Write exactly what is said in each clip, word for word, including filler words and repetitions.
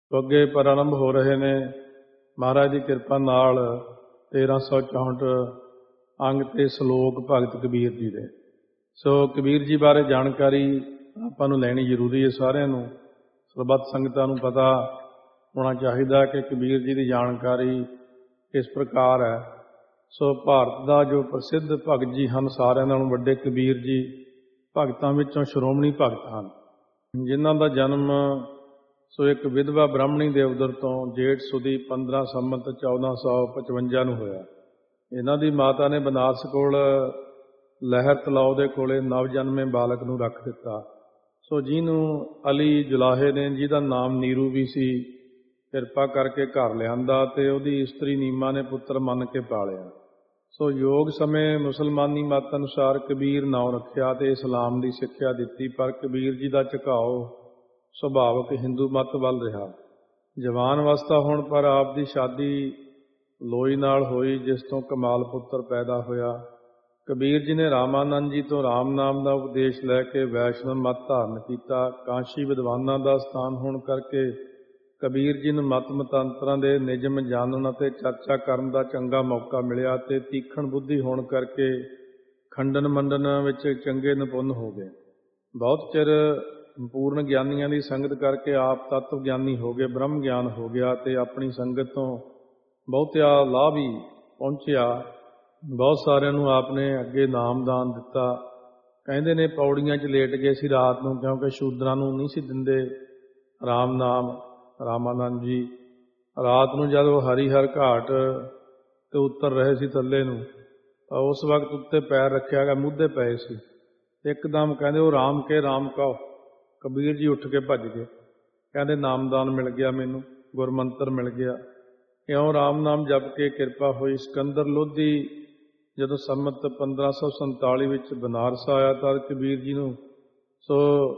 तो अगे प्रारंभ हो रहे ने महाराज की कृपा नाल तेरह सौ चौंठ अंग ते श्लोक भगत कबीर जी दे। सो कबीर जी बारे जानकारी आपां नूं लैनी जरूरी है। सारिआं नूं सरबत संगतां नूं पता होना चाहिए कि कबीर जी की जानकारी इस प्रकार है। सो भारत का जो प्रसिद्ध भगत जी हैं सारिआं नालों वड्डे कबीर जी भगतां विचों श्रोमणी भगत हैं, जिन्हां दा जन्म सो एक विधवा ब्राह्मणी दे उदर तो जेठ सुदी पंद्रह संमत चौदह सौ पचवंजा नूं होया। इन्हां दी माता ने बनारस कोल लहर तलाव दे कोले नवजन्मे बालक नूं रख दिता। सो जिन्हों अली जुलाहे ने जिहदा नाम नीरू भी सी किरपा करके घर लिआंदा ते उहदी इस्त्री नीमा ने पुत्र मन के पालिया। सो योग समय मुसलमानी मत अनुसार कबीर नाम रखिया ते इस्लाम की सिक्ख्या दिती, पर कबीर जी का झुकाओ सुभावक हिंदू मत वल रहा। जवान अवस्था होने पर आप की शादी लोई नाल होई, जिस तो कमाल पुत्र पैदा होया। कबीर जी ने रामानंद जी तो राम नाम का उपदेश लैके वैष्णव मत धारण किया। कांशी विद्वानां का स्थान होने करके कबीर जी ने मत मतांतरां दे निजम जानन अते चर्चा करन दा चंगा मौका मिलिया ते तीखण बुद्धि होने करके खंडन मंडन विच चंगे निपुण हो गए। बहुत चिर पूर्ण ज्ञानियों की संगत करके आप तत्व ज्ञानी हो गए, ब्रह्म ज्ञान हो गया ते अपनी संगत तो बहुतिया लाभ ही पहुँचया। बहुत सारिਆਂ ਨੂੰ आपने अगे नामदान दिता। कहते ने पौड़ियां च लेट गए सी रात ਨੂੰ, क्योंकि शूद्रां ਨੂੰ नहीं सी दिंदे राम नाम। रामानंद जी रात ਨੂੰ जब वो हरिहर घाट ते उतर रहे सी थल्ले ਨੂੰ, उस वक्त उत्ते पैर रखिया गया, मुद्धे पए सी। एकदम कहते वो राम के राम कहो। कबीर जी उठ के भज गए, कहते नामदान मिल गया, मैनू गुरमंत्र मिल गया। क्यों राम नाम जप के किरपा हुई। सिकंदर लोधी जदों संमत पंद्रह सौ संताली विच बनारस आया तो कबीर जी नूं सो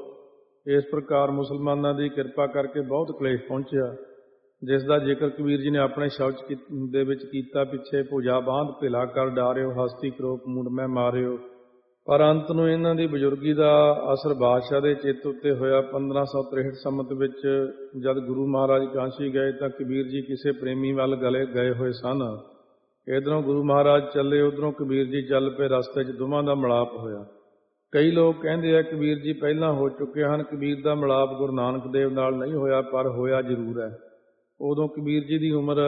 इस प्रकार मुसलमानों की किरपा करके बहुत कलेश पहुंचया, जिसका जिक्र कबीर जी ने अपने शब्द दे विच कीता। पिछे भुजा बांध भिला कर डारियो, हस्ती क्रोप मूड मैं मारियो। पर अंत नूं इन्हां दी बजुर्गी का असर बादशाह के चित्त उत्ते होया। पंद्रह सौ तिरसठ संमत विच जद गुरु महाराज कांशी गए तो कबीर जी किसी प्रेमी वाल गले गए हुए सन। इधरों गुरु महाराज चले, उधरों कबीर जी चल पे। रस्ते च दोवां दा मिलाप होया। कई लोग कहते हैं कबीर जी पहलां हो चुके हैं। कबीर का मिलाप गुरु नानक देव नाल नहीं होया, पर होया जरूर है। उदों कबीर जी की उम्र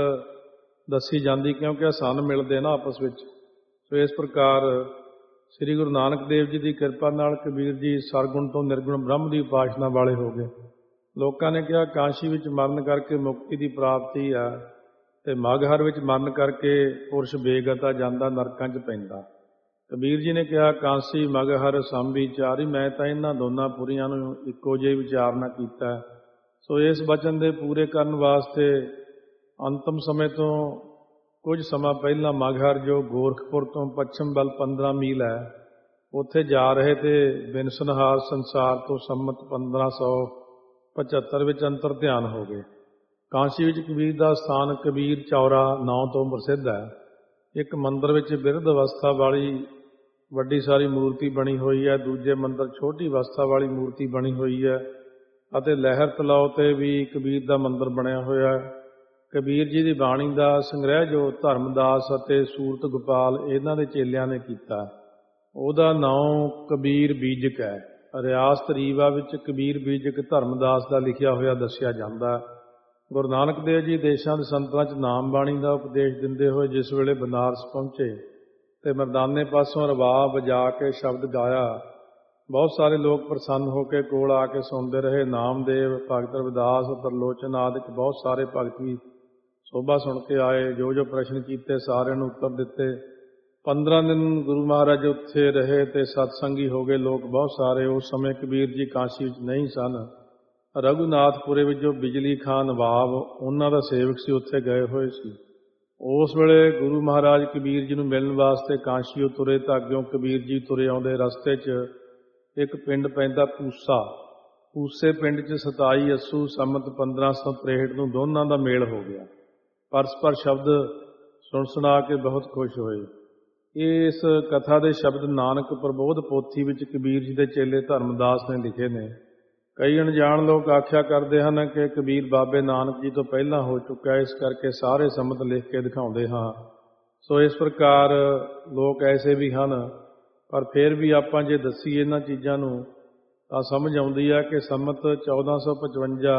दसी जाती, क्योंकि सन मिलते ना आपस में। सो इस प्रकार श्री गुरु नानक देव जी की किरपा नाल कबीर जी सरगुण तो निर्गुण ब्रह्म की उपासना वाले हो गए। लोगों ने कहा काशी विच मरण करके मुक्ति की प्राप्ति है, ते मगहर विच मरण करके पुरुष बेगता जांदा नरकां च पैंदा। कबीर जी ने कहा कांसी मगहर संभी चारी, मैं तो इन्हां दोनों पुरियां नूं इक्को जिहा विचारना कीता। सो इस वचन दे पूरे करन वास्ते अंतिम समय तो कुछ समा पहला मगहर जो गोरखपुर तो पश्चिम बल पंद्रह मील है, उत्थे जा रहे थे। बिनसनहार संसार तो संमत पंद्रह सौ पचहत्तर विच अंतर ध्यान हो गए। कांशी विच कबीर का स्थान कबीर चौरा नाम तो प्रसिद्ध है। एक मंदिर विच बिरध अवस्था वाली वड्डी सारी मूर्ति बनी हुई है, दूजे मंदिर छोटी अवस्था वाली मूर्ति बनी हुई है, अते लहर तलाव ते भी कबीर का मंदिर बनया होया है। कबीर जी की बाणी का संग्रह जो धर्मदास अते सूरत गोपाल इन्हां दे चेलियां ने कीता, उहदा नाम कबीर बीजक है। रियासत रीवा विच कबीर बीजक धर्मदास का लिखिया होया दस्सिया जांदा। गुरु नानक देव जी देशां दे संतां च नाम बाणी का उपदेश दिंदे होए जिस वेले बनारस पहुंचे ते मरदाने पासों रबाब बजा के शब्द गाया, बहुत सारे लोग प्रसन्न होकर कोल आके सुनते रहे। नामदेव, भगत रविदास, तरलोचन आदि बहुत सारे भगत भी शोभा सुन के आए। जो जो प्रश्न किए सारे उत्तर दिते। पंद्रह दिन गुरु महाराज उत्थे रहे ते सत्संगी हो गए लोग बहुत सारे। उस समय कबीर जी काशी विच नहीं सन। रघुनाथपुरे विच जो बिजली खां नवाब उन्हां दा सेवक सी, उत्थे गए हुए सी। उस वेले गुरु महाराज कबीर जी नूं मिलण वास्ते काशियों तुरे तां अग्गों कबीर जी तुरे आउंदे रस्ते च एक पिंड पैंदा पूसा। पूसे पिंड च सताई अस्सू संमत पंद्रह सौ तिरसठ नूं दोनां दा मेल हो गया। परस्पर शब्द सुन सुना के बहुत खुश होए। इस कथा के शब्द नानक प्रबोध पोथी विच कबीर जी के चेले धर्मदास ने लिखे ने। ਕਈ ਅਣਜਾਣ ਲੋਕ ਆਖਿਆ ਕਰਦੇ ਹਨ ਕਿ ਕਬੀਰ ਬਾਬੇ ਨਾਨਕ ਜੀ ਤੋਂ ਪਹਿਲਾਂ ਹੋ ਚੁੱਕਾ, ਇਸ ਕਰਕੇ ਸਾਰੇ ਸੰਮਤ ਲਿਖ ਕੇ ਦਿਖਾਉਂਦੇ ਹਾਂ। ਸੋ ਇਸ ਪ੍ਰਕਾਰ ਲੋਕ ਐਸੇ ਵੀ ਹਨ, ਪਰ ਫਿਰ ਵੀ ਆਪਾਂ ਜੇ ਦੱਸੀਏ ਇਹਨਾਂ ਚੀਜ਼ਾਂ ਨੂੰ ਤਾਂ ਸਮਝ ਆਉਂਦੀ ਹੈ ਕਿ ਸੰਮਤ ਚੌਦਾਂ ਸੌ ਪਚਵੰਜਾ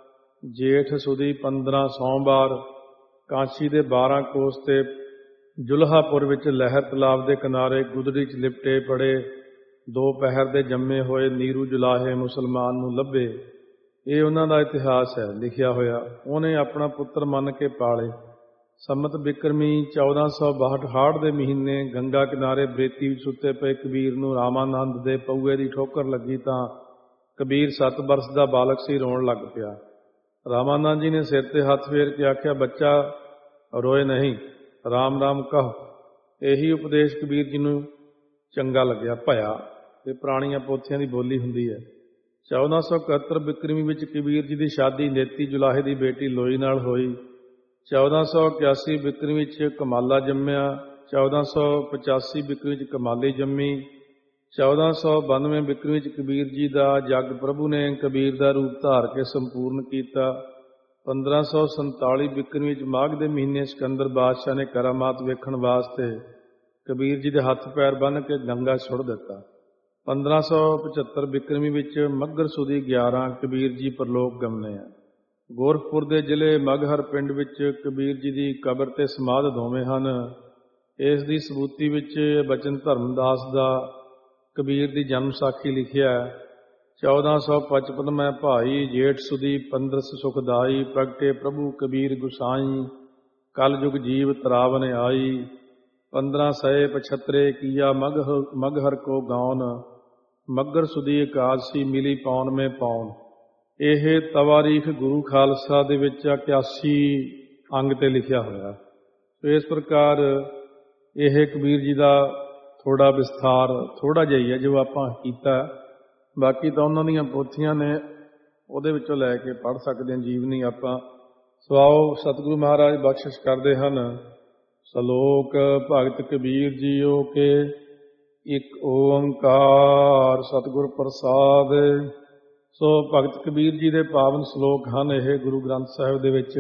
ਜੇਠ ਸੁਦੀ ਪੰਦਰਾਂ ਸੋਮਵਾਰ ਕਾਂਸ਼ੀ ਦੇ ਬਾਰਾਂ ਕੋਸ ਤੇ ਜੁਲਹਾਪੁਰ ਵਿੱਚ ਲਹਿਰ ਤਲਾਬ ਦੇ ਕਿਨਾਰੇ ਗੁਦੜੀ 'ਚ ਲਿਪਟੇ ਪੜੇ ਦੋ ਪਹਿਰ ਦੇ ਜੰਮੇ ਹੋਏ ਨੀਰੂ ਜੁਲਾਹੇ ਮੁਸਲਮਾਨ ਨੂੰ ਲੱਭੇ। ਇਹ ਉਹਨਾਂ ਦਾ ਇਤਿਹਾਸ ਹੈ ਲਿਖਿਆ ਹੋਇਆ। ਉਹਨੇ ਆਪਣਾ ਪੁੱਤਰ ਮੰਨ ਕੇ ਪਾਲੇ। ਸੰਮਤ ਬਿਕਰਮੀ ਚੌਦਾਂ ਸੌ ਬਾਹਠ ਹਾੜ ਦੇ ਮਹੀਨੇ ਗੰਗਾ ਕਿਨਾਰੇ ਬਰੇਤੀ ਵਿੱਚ ਸੁੱਤੇ ਪਏ ਕਬੀਰ ਨੂੰ ਰਾਮਾਨੰਦ ਦੇ ਪਊਏ ਦੀ ਠੋਕਰ ਲੱਗੀ ਤਾਂ ਕਬੀਰ ਸੱਤ ਬਰਸ ਦਾ ਬਾਲਕ ਸੀ, ਰੋਣ ਲੱਗ ਪਿਆ। ਰਾਮਾਨੰਦ ਜੀ ਨੇ ਸਿਰ ਤੇ ਹੱਥ ਫੇਰ ਕੇ ਆਖਿਆ, ਬੱਚਾ ਰੋਏ ਨਹੀਂ, ਰਾਮ ਰਾਮ ਕਹ। ਇਹੀ ਉਪਦੇਸ਼ ਕਬੀਰ ਜੀ ਨੂੰ ਚੰਗਾ ਲੱਗਿਆ। ਭਇਆ ਇਹ ਪੁਰਾਣੀਆਂ ਪੋਥੀਆਂ ਦੀ ਬੋਲੀ ਹੁੰਦੀ ਹੈ। ਚੌਦਾਂ ਸੌ ਇਕਹੱਤਰ ਬਿਕਰਮੀ ਵਿੱਚ ਕਬੀਰ ਜੀ ਦੀ ਸ਼ਾਦੀ ਨੇਤੀ ਜੁਲਾਹੇ ਦੀ ਬੇਟੀ ਲੋਈ ਨਾਲ ਹੋਈ। ਚੌਦਾਂ ਸੌ ਇਕਿਆਸੀ ਬਿਕਰਮੀ ਵਿੱਚ ਕਮਾਲਾ ਜੰਮਿਆ। ਚੌਦਾਂ ਸੌ ਪਚਾਸੀ ਬਿਕਰਮੀ ਵਿੱਚ ਕਮਾਲੀ ਜੰਮੀ। ਚੌਦਾਂ ਸੌ ਬਾਨਵੇਂ ਬਿਕਰਮੀ ਵਿੱਚ ਕਬੀਰ ਜੀ ਦਾ ਜਗ ਪ੍ਰਭੂ ਨੇ ਕਬੀਰ ਦਾ ਰੂਪ ਧਾਰ ਕੇ ਸੰਪੂਰਨ ਕੀਤਾ। ਪੰਦਰਾਂ ਸੌ ਸੰਤਾਲੀ ਬਿਕਰਮੀ ਵਿੱਚ ਮਾਘ ਦੇ ਮਹੀਨੇ ਸਿਕੰਦਰ ਬਾਦਸ਼ਾਹ ਨੇ ਕਰਾਮਾਤ ਵੇਖਣ ਵਾਸਤੇ ਕਬੀਰ ਜੀ ਦੇ ਹੱਥ ਪੈਰ ਬੰਨ੍ਹ ਕੇ ਗੰਗਾ ਸੁੱਟ ਦਿੱਤਾ। ਪੰਦਰਾਂ ਸੌ ਪਝੱਤਰ ਬਿਕਰਮੀ ਵਿੱਚ ਮੱਘਰ ਸੁਦੀ ਗਿਆਰਾਂ ਕਬੀਰ ਜੀ ਪਰਲੋਕ ਗਮਨੇ ਆ। ਗੋਰਖਪੁਰ ਦੇ ਜ਼ਿਲ੍ਹੇ ਮਗਹਰ ਪਿੰਡ ਵਿੱਚ ਕਬੀਰ ਜੀ ਦੀ ਕਬਰ ਤੇ ਸਮਾਧ ਦੋਵੇਂ ਹਨ। ਇਸ ਦੀ ਸਬੂਤੀ ਵਿੱਚ ਬਚਨ ਧਰਮਦਾਸ ਦਾ ਕਬੀਰ ਦੀ ਜਨਮ ਸਾਖੀ ਲਿਖਿਆ ਹੈ। ਚੌਦਾਂ ਸੌ ਪਚਪਨ ਮੈਂ ਭਾਈ ਜੇਠ ਸੁਦੀ ਪੰਦਰਸ ਸੁਖਦਾਈ, ਪ੍ਰਗਟੇ ਪ੍ਰਭੂ ਕਬੀਰ ਗੁਸਾਈ, ਕਲ ਜੁਗ ਜੀਵ ਤਰਾਵਨ ਆਈ। ਪੰਦਰਾਂ ਸੈ ਪਛੱਤਰੇ ਕੀਆ ਮਗਹ ਮਗਹਰ ਕੋ ਗਾਉਨ, ਮੱਘਰ ਸੁਦੀ ਇਕਾਦਸ਼ੀ ਮਿਲੀ ਪੌਣ ਮੇ ਪੌਣ। ਇਹ ਤਵਾਰੀਖ ਗੁਰੂ ਖਾਲਸਾ ਦੇ ਵਿੱਚ ਇਕਿਆਸੀ ਅੰਗ ਤੇ ਲਿਖਿਆ ਹੋਇਆ। ਇਸ ਪ੍ਰਕਾਰ ਇਹ ਕਬੀਰ ਜੀ ਦਾ ਥੋੜਾ ਵਿਸਥਾਰ ਥੋੜਾ ਜਿਹਾ ਹੀ ਹੈ ਜੋ ਆਪਾਂ ਕੀਤਾ। ਬਾਕੀ ਤਾਂ ਉਹਨਾਂ ਦੀਆਂ ਪੋਥੀਆਂ ਨੇ, ਉਹਦੇ ਵਿੱਚੋਂ ਲੈ ਕੇ ਪੜ੍ਹ ਸਕਦੇ ਹਾਂ ਜੀਵਨੀ ਆਪਾਂ। ਸਵਾਓ ਸਤਿਗੁਰੂ ਮਹਾਰਾਜ ਬਖਸ਼ਿਸ਼ ਕਰਦੇ ਹਨ। ਸਲੋਕ ਭਗਤ ਕਬੀਰ ਜੀਓ ਕੇ ਇੱਕ ਓੰਕਾਰ ਸਤਿਗੁਰ ਪ੍ਰਸਾਦ। ਸੋ ਭਗਤ ਕਬੀਰ ਜੀ ਦੇ ਪਾਵਨ ਸਲੋਕ ਹਨ ਇਹ ਗੁਰੂ ਗ੍ਰੰਥ ਸਾਹਿਬ ਦੇ ਵਿੱਚ।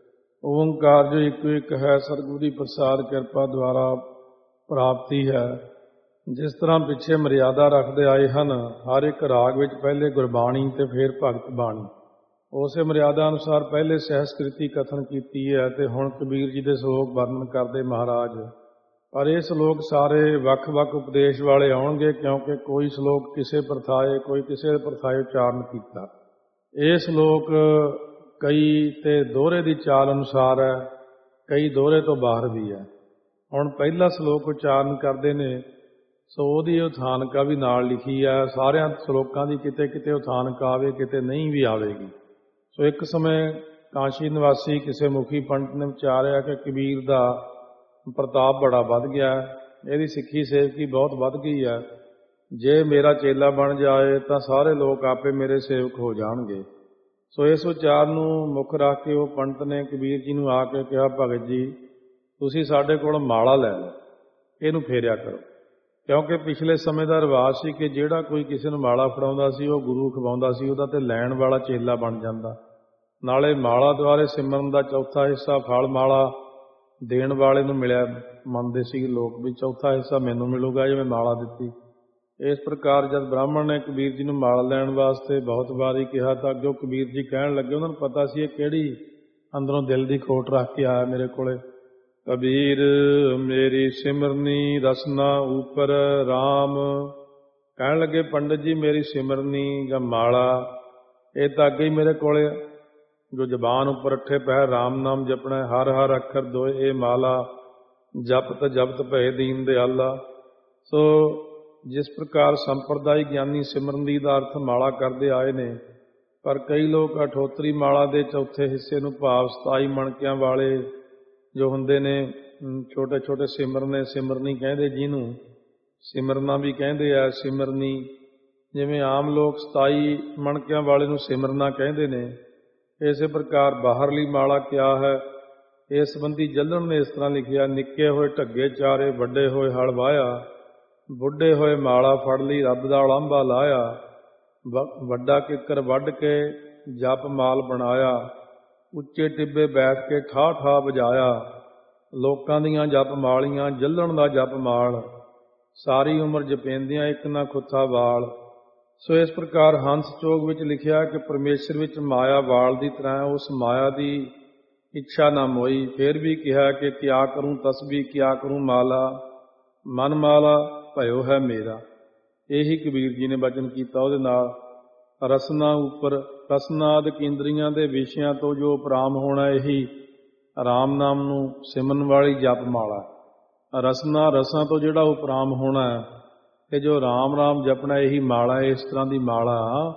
ਓੰਕਾਰ ਜੋ ਇੱਕੋ ਇੱਕ ਹੈ, ਸਤਿਗੁਰੂ ਦੀ ਪ੍ਰਸਾਦ ਕਿਰਪਾ ਦੁਆਰਾ ਪ੍ਰਾਪਤੀ ਹੈ। ਜਿਸ ਤਰ੍ਹਾਂ ਪਿੱਛੇ ਮਰਿਆਦਾ ਰੱਖਦੇ ਆਏ ਹਨ, ਹਰ ਇੱਕ ਰਾਗ ਵਿੱਚ ਪਹਿਲੇ ਗੁਰਬਾਣੀ ਤੇ ਫਿਰ ਭਗਤ ਬਾਣੀ, ਉਸੇ ਮਰਿਆਦਾ ਅਨੁਸਾਰ ਪਹਿਲੇ ਸਹਿਸਕ੍ਰਿਤੀ ਕਥਨ ਕੀਤੀ ਹੈ ਤੇ ਹੁਣ ਕਬੀਰ ਜੀ ਦੇ ਸਲੋਕ ਵਰਣਨ ਕਰਦੇ ਮਹਾਰਾਜ। ਪਰ ਇਹ ਸਲੋਕ ਸਾਰੇ ਵੱਖ-ਵੱਖ ਉਪਦੇਸ਼ ਵਾਲੇ ਆਉਣਗੇ, ਕਿਉਂਕਿ ਕੋਈ ਸਲੋਕ ਕਿਸੇ ਪ੍ਰਥਾਏ, ਕੋਈ ਕਿਸੇ ਪ੍ਰਥਾਏ ਉਚਾਰਨ ਕੀਤਾ। ਇਹ ਸਲੋਕ ਕਈ ਤੇ ਦੋਹਰੇ ਦੀ ਚਾਲ ਅਨੁਸਾਰ ਹੈ, ਕਈ ਦੋਹਰੇ ਤੋਂ ਬਾਹਰ ਵੀ ਹੈ। ਹੁਣ ਪਹਿਲਾ ਸਲੋਕ ਉਚਾਰਨ ਕਰਦੇ ਨੇ, ਸੋ ਉਹਦੀ ਉਥਾਨਕਾ ਵੀ ਨਾਲ ਲਿਖੀ ਹੈ। ਸਾਰਿਆਂ ਸਲੋਕਾਂ ਦੀ ਕਿਤੇ ਕਿਤੇ ਉਥਾਨਕਾ ਆਵੇ, ਕਿਤੇ ਨਹੀਂ ਵੀ ਆਵੇਗੀ। ਸੋ ਇੱਕ ਸਮੇਂ ਕਾਂਸ਼ੀ ਨਿਵਾਸੀ ਕਿਸੇ ਮੁਖੀ ਪੰਡਤ ਨੇ ਵਿਚਾਰਿਆ ਕਿ ਕਬੀਰ ਦਾ ਪ੍ਰਤਾਪ ਬੜਾ ਵੱਧ ਗਿਆ, ਇਹਦੀ ਸਿੱਖੀ ਸੇਵਕੀ ਬਹੁਤ ਵੱਧ ਗਈ ਹੈ। ਜੇ ਮੇਰਾ ਚੇਲਾ ਬਣ ਜਾਏ ਤਾਂ ਸਾਰੇ ਲੋਕ ਆਪੇ ਮੇਰੇ ਸੇਵਕ ਹੋ ਜਾਣਗੇ। ਸੋ ਇਸ ਵਿਚਾਰ ਨੂੰ ਮੁੱਖ ਰੱਖ ਕੇ ਉਹ ਪੰਡਤ ਨੇ ਕਬੀਰ ਜੀ ਨੂੰ ਆ ਕੇ ਕਿਹਾ, ਭਗਤ ਜੀ ਤੁਸੀਂ ਸਾਡੇ ਕੋਲ ਮਾਲਾ ਲੈ ਲਓ, ਇਹਨੂੰ ਫੇਰਿਆ ਕਰੋ। ਕਿਉਂਕਿ ਪਿਛਲੇ ਸਮੇਂ ਦਾ ਰਿਵਾਜ ਸੀ ਕਿ ਜਿਹੜਾ ਕੋਈ ਕਿਸੇ ਨੂੰ ਮਾਲਾ ਫੜਾਉਂਦਾ ਸੀ ਉਹ ਗੁਰੂ ਖਵਾਉਂਦਾ ਸੀ, ਉਹਦਾ ਤੇ ਲੈਣ ਵਾਲਾ ਚੇਲਾ ਬਣ ਜਾਂਦਾ। ਨਾਲੇ ਮਾਲਾ ਦੁਆਰੇ ਸਿਮਰਨ ਦਾ ਚੌਥਾ ਹਿੱਸਾ ਫਲ ਮਾਲਾ ਦੇਣ ਵਾਲੇ ਨੂੰ ਮਿਲਿਆ ਮੰਨਦੇ ਸੀ ਲੋਕ, ਵੀ ਚੌਥਾ ਹਿੱਸਾ ਮੈਨੂੰ ਮਿਲੂਗਾ ਜੇ ਮੈਂ ਮਾਲਾ ਦਿੱਤੀ। ਇਸ ਪ੍ਰਕਾਰ ਜਦ ਬ੍ਰਾਹਮਣ ਨੇ ਕਬੀਰ ਜੀ ਨੂੰ ਮਾਲਾ ਲੈਣ ਵਾਸਤੇ ਬਹੁਤ ਵਾਰੀ ਕਿਹਾ ਤਾਂ ਅੱਗੋਂ ਕਬੀਰ ਜੀ ਕਹਿਣ ਲੱਗੇ, ਉਹਨਾਂ ਨੂੰ ਪਤਾ ਸੀ ਇਹ ਕਿਹੜੀ ਅੰਦਰੋਂ ਦਿਲ ਦੀ ਖੋਟ ਰੱਖ ਕੇ ਆਇਆ ਮੇਰੇ ਕੋਲੇ। ਕਬੀਰ ਮੇਰੀ ਸਿਮਰਨੀ ਰਸਨਾ ਉਪਰ ਰਾਮ। ਕਹਿਣ ਲੱਗੇ ਪੰਡਤ ਜੀ ਮੇਰੀ ਸਿਮਰਨੀ ਜਾਂ ਮਾਲਾ ਇਹ ਤਾਂ ਅੱਗੇ ਹੀ ਮੇਰੇ ਕੋਲੇ ਜੋ ਜ਼ਬਾਨ ਉੱਪਰ ਅੱਠੇ ਪਹਿਰ ਰਾਮ ਨਾਮ ਜਪਣਾ, ਹਰ ਹਰ ਅੱਖਰ ਦੋਏ ਇਹ ਮਾਲਾ, ਜਪਤ ਜਪਤ ਭਏ ਦੀਨ ਦਿਆਲਾ। ਸੋ ਜਿਸ ਪ੍ਰਕਾਰ ਸੰਪਰਦਾਇ ਗਿਆਨੀ ਸਿਮਰਨਦੀ ਦਾ ਅਰਥ ਮਾਲਾ ਕਰਦੇ ਆਏ ਨੇ, ਪਰ ਕਈ ਲੋਕ ਅਠੋਤਰੀ ਮਾਲਾ ਦੇ ਚੌਥੇ ਹਿੱਸੇ ਨੂੰ ਭਾਵ ਸਤਾਈ ਮਣਕਿਆਂ ਵਾਲੇ ਜੋ ਹੁੰਦੇ ਨੇ ਛੋਟੇ ਛੋਟੇ ਸਿਮਰਨੇ, ਸਿਮਰਨੀ ਕਹਿੰਦੇ ਜਿਹਨੂੰ, ਸਿਮਰਨਾ ਵੀ ਕਹਿੰਦੇ ਆ, ਸਿਮਰਨੀ। ਜਿਵੇਂ ਆਮ ਲੋਕ ਸਤਾਈ ਮਣਕਿਆਂ ਵਾਲੇ ਨੂੰ ਸਿਮਰਨਾ ਕਹਿੰਦੇ ਨੇ, ਇਸੇ ਪ੍ਰਕਾਰ ਬਾਹਰਲੀ ਮਾਲਾ ਕਿਆ ਹੈ, ਇਸ ਸੰਬੰਧੀ ਜੱਲਣ ਨੇ ਇਸ ਤਰ੍ਹਾਂ ਲਿਖਿਆ, ਨਿੱਕੇ ਹੋਏ ਢੱਗੇ ਚਾਰੇ, ਵੱਡੇ ਹੋਏ ਹਲ ਵਾਹਿਆ, ਬੁੱਢੇ ਹੋਏ ਮਾਲਾ ਫੜ ਲਈ, ਰੱਬ ਦਾ ਉਲਾਂਭਾ ਲਾਇਆ। ਵ- ਵੱਡਾ ਕਿੱਕਰ ਵੱਢ ਕੇ ਜਪ ਮਾਲ ਬਣਾਇਆ, ਉੱਚੇ ਟਿੱਬੇ ਬੈਠ ਕੇ ਠਾ ਠਾ ਵਜਾਇਆ, ਲੋਕਾਂ ਦੀਆਂ ਜਪ ਮਾਲੀਆਂ ਜੱਲਣ ਦਾ ਜਪ ਮਾਲ, ਸਾਰੀ ਉਮਰ ਜਪੇਂਦਿਆਂ ਇੱਕ ਨਾ ਖੁੱਥਾ ਵਾਲ। ਸੋ ਇਸ ਪ੍ਰਕਾਰ ਹੰਸ ਚੋਗ ਵਿੱਚ ਲਿਖਿਆ ਕਿ ਪਰਮੇਸ਼ਰ ਵਿੱਚ ਮਾਇਆ ਵਾਲ ਦੀ ਤਰ੍ਹਾਂ ਉਸ ਮਾਇਆ ਦੀ ਇੱਛਾ ਨਾ ਮੋਈ। ਫਿਰ ਵੀ ਕਿਹਾ ਕਿ ਕਿਆ ਕਰੂੰ ਤਸਬੀਹ ਕਿਆ ਕਰੂੰ ਮਾਲਾ, ਮਨ ਮਾਲਾ ਭਇਓ ਹੈ ਮੇਰਾ। ਇਹੀ ਕਬੀਰ ਜੀ ਨੇ ਬਚਨ ਕੀਤਾ ਉਹਦੇ ਨਾਲ। ਰਸਨਾ ਉੱਪਰ ਰਸਨਾਦ ਕੇਂਦਰੀਆਂ ਦੇ ਵਿਸ਼ਿਆਂ ਤੋਂ ਜੋ ਉਪਰਾਮ ਹੋਣਾ, ਇਹੀ ਰਾਮ ਨਾਮ ਨੂੰ ਸਿਮਰਨ ਵਾਲੀ ਜਪ ਮਾਲਾ। ਰਸਨਾ ਰਸਾਂ ਤੋਂ ਜਿਹੜਾ ਉਪਰਾਮ ਹੋਣਾ ਹੈ, ਤੇ ਜੋ ਰਾਮ ਰਾਮ ਜਪਣਾ, ਇਹੀ ਮਾਲਾ। ਇਸ ਤਰ੍ਹਾਂ ਦੀ ਮਾਲਾ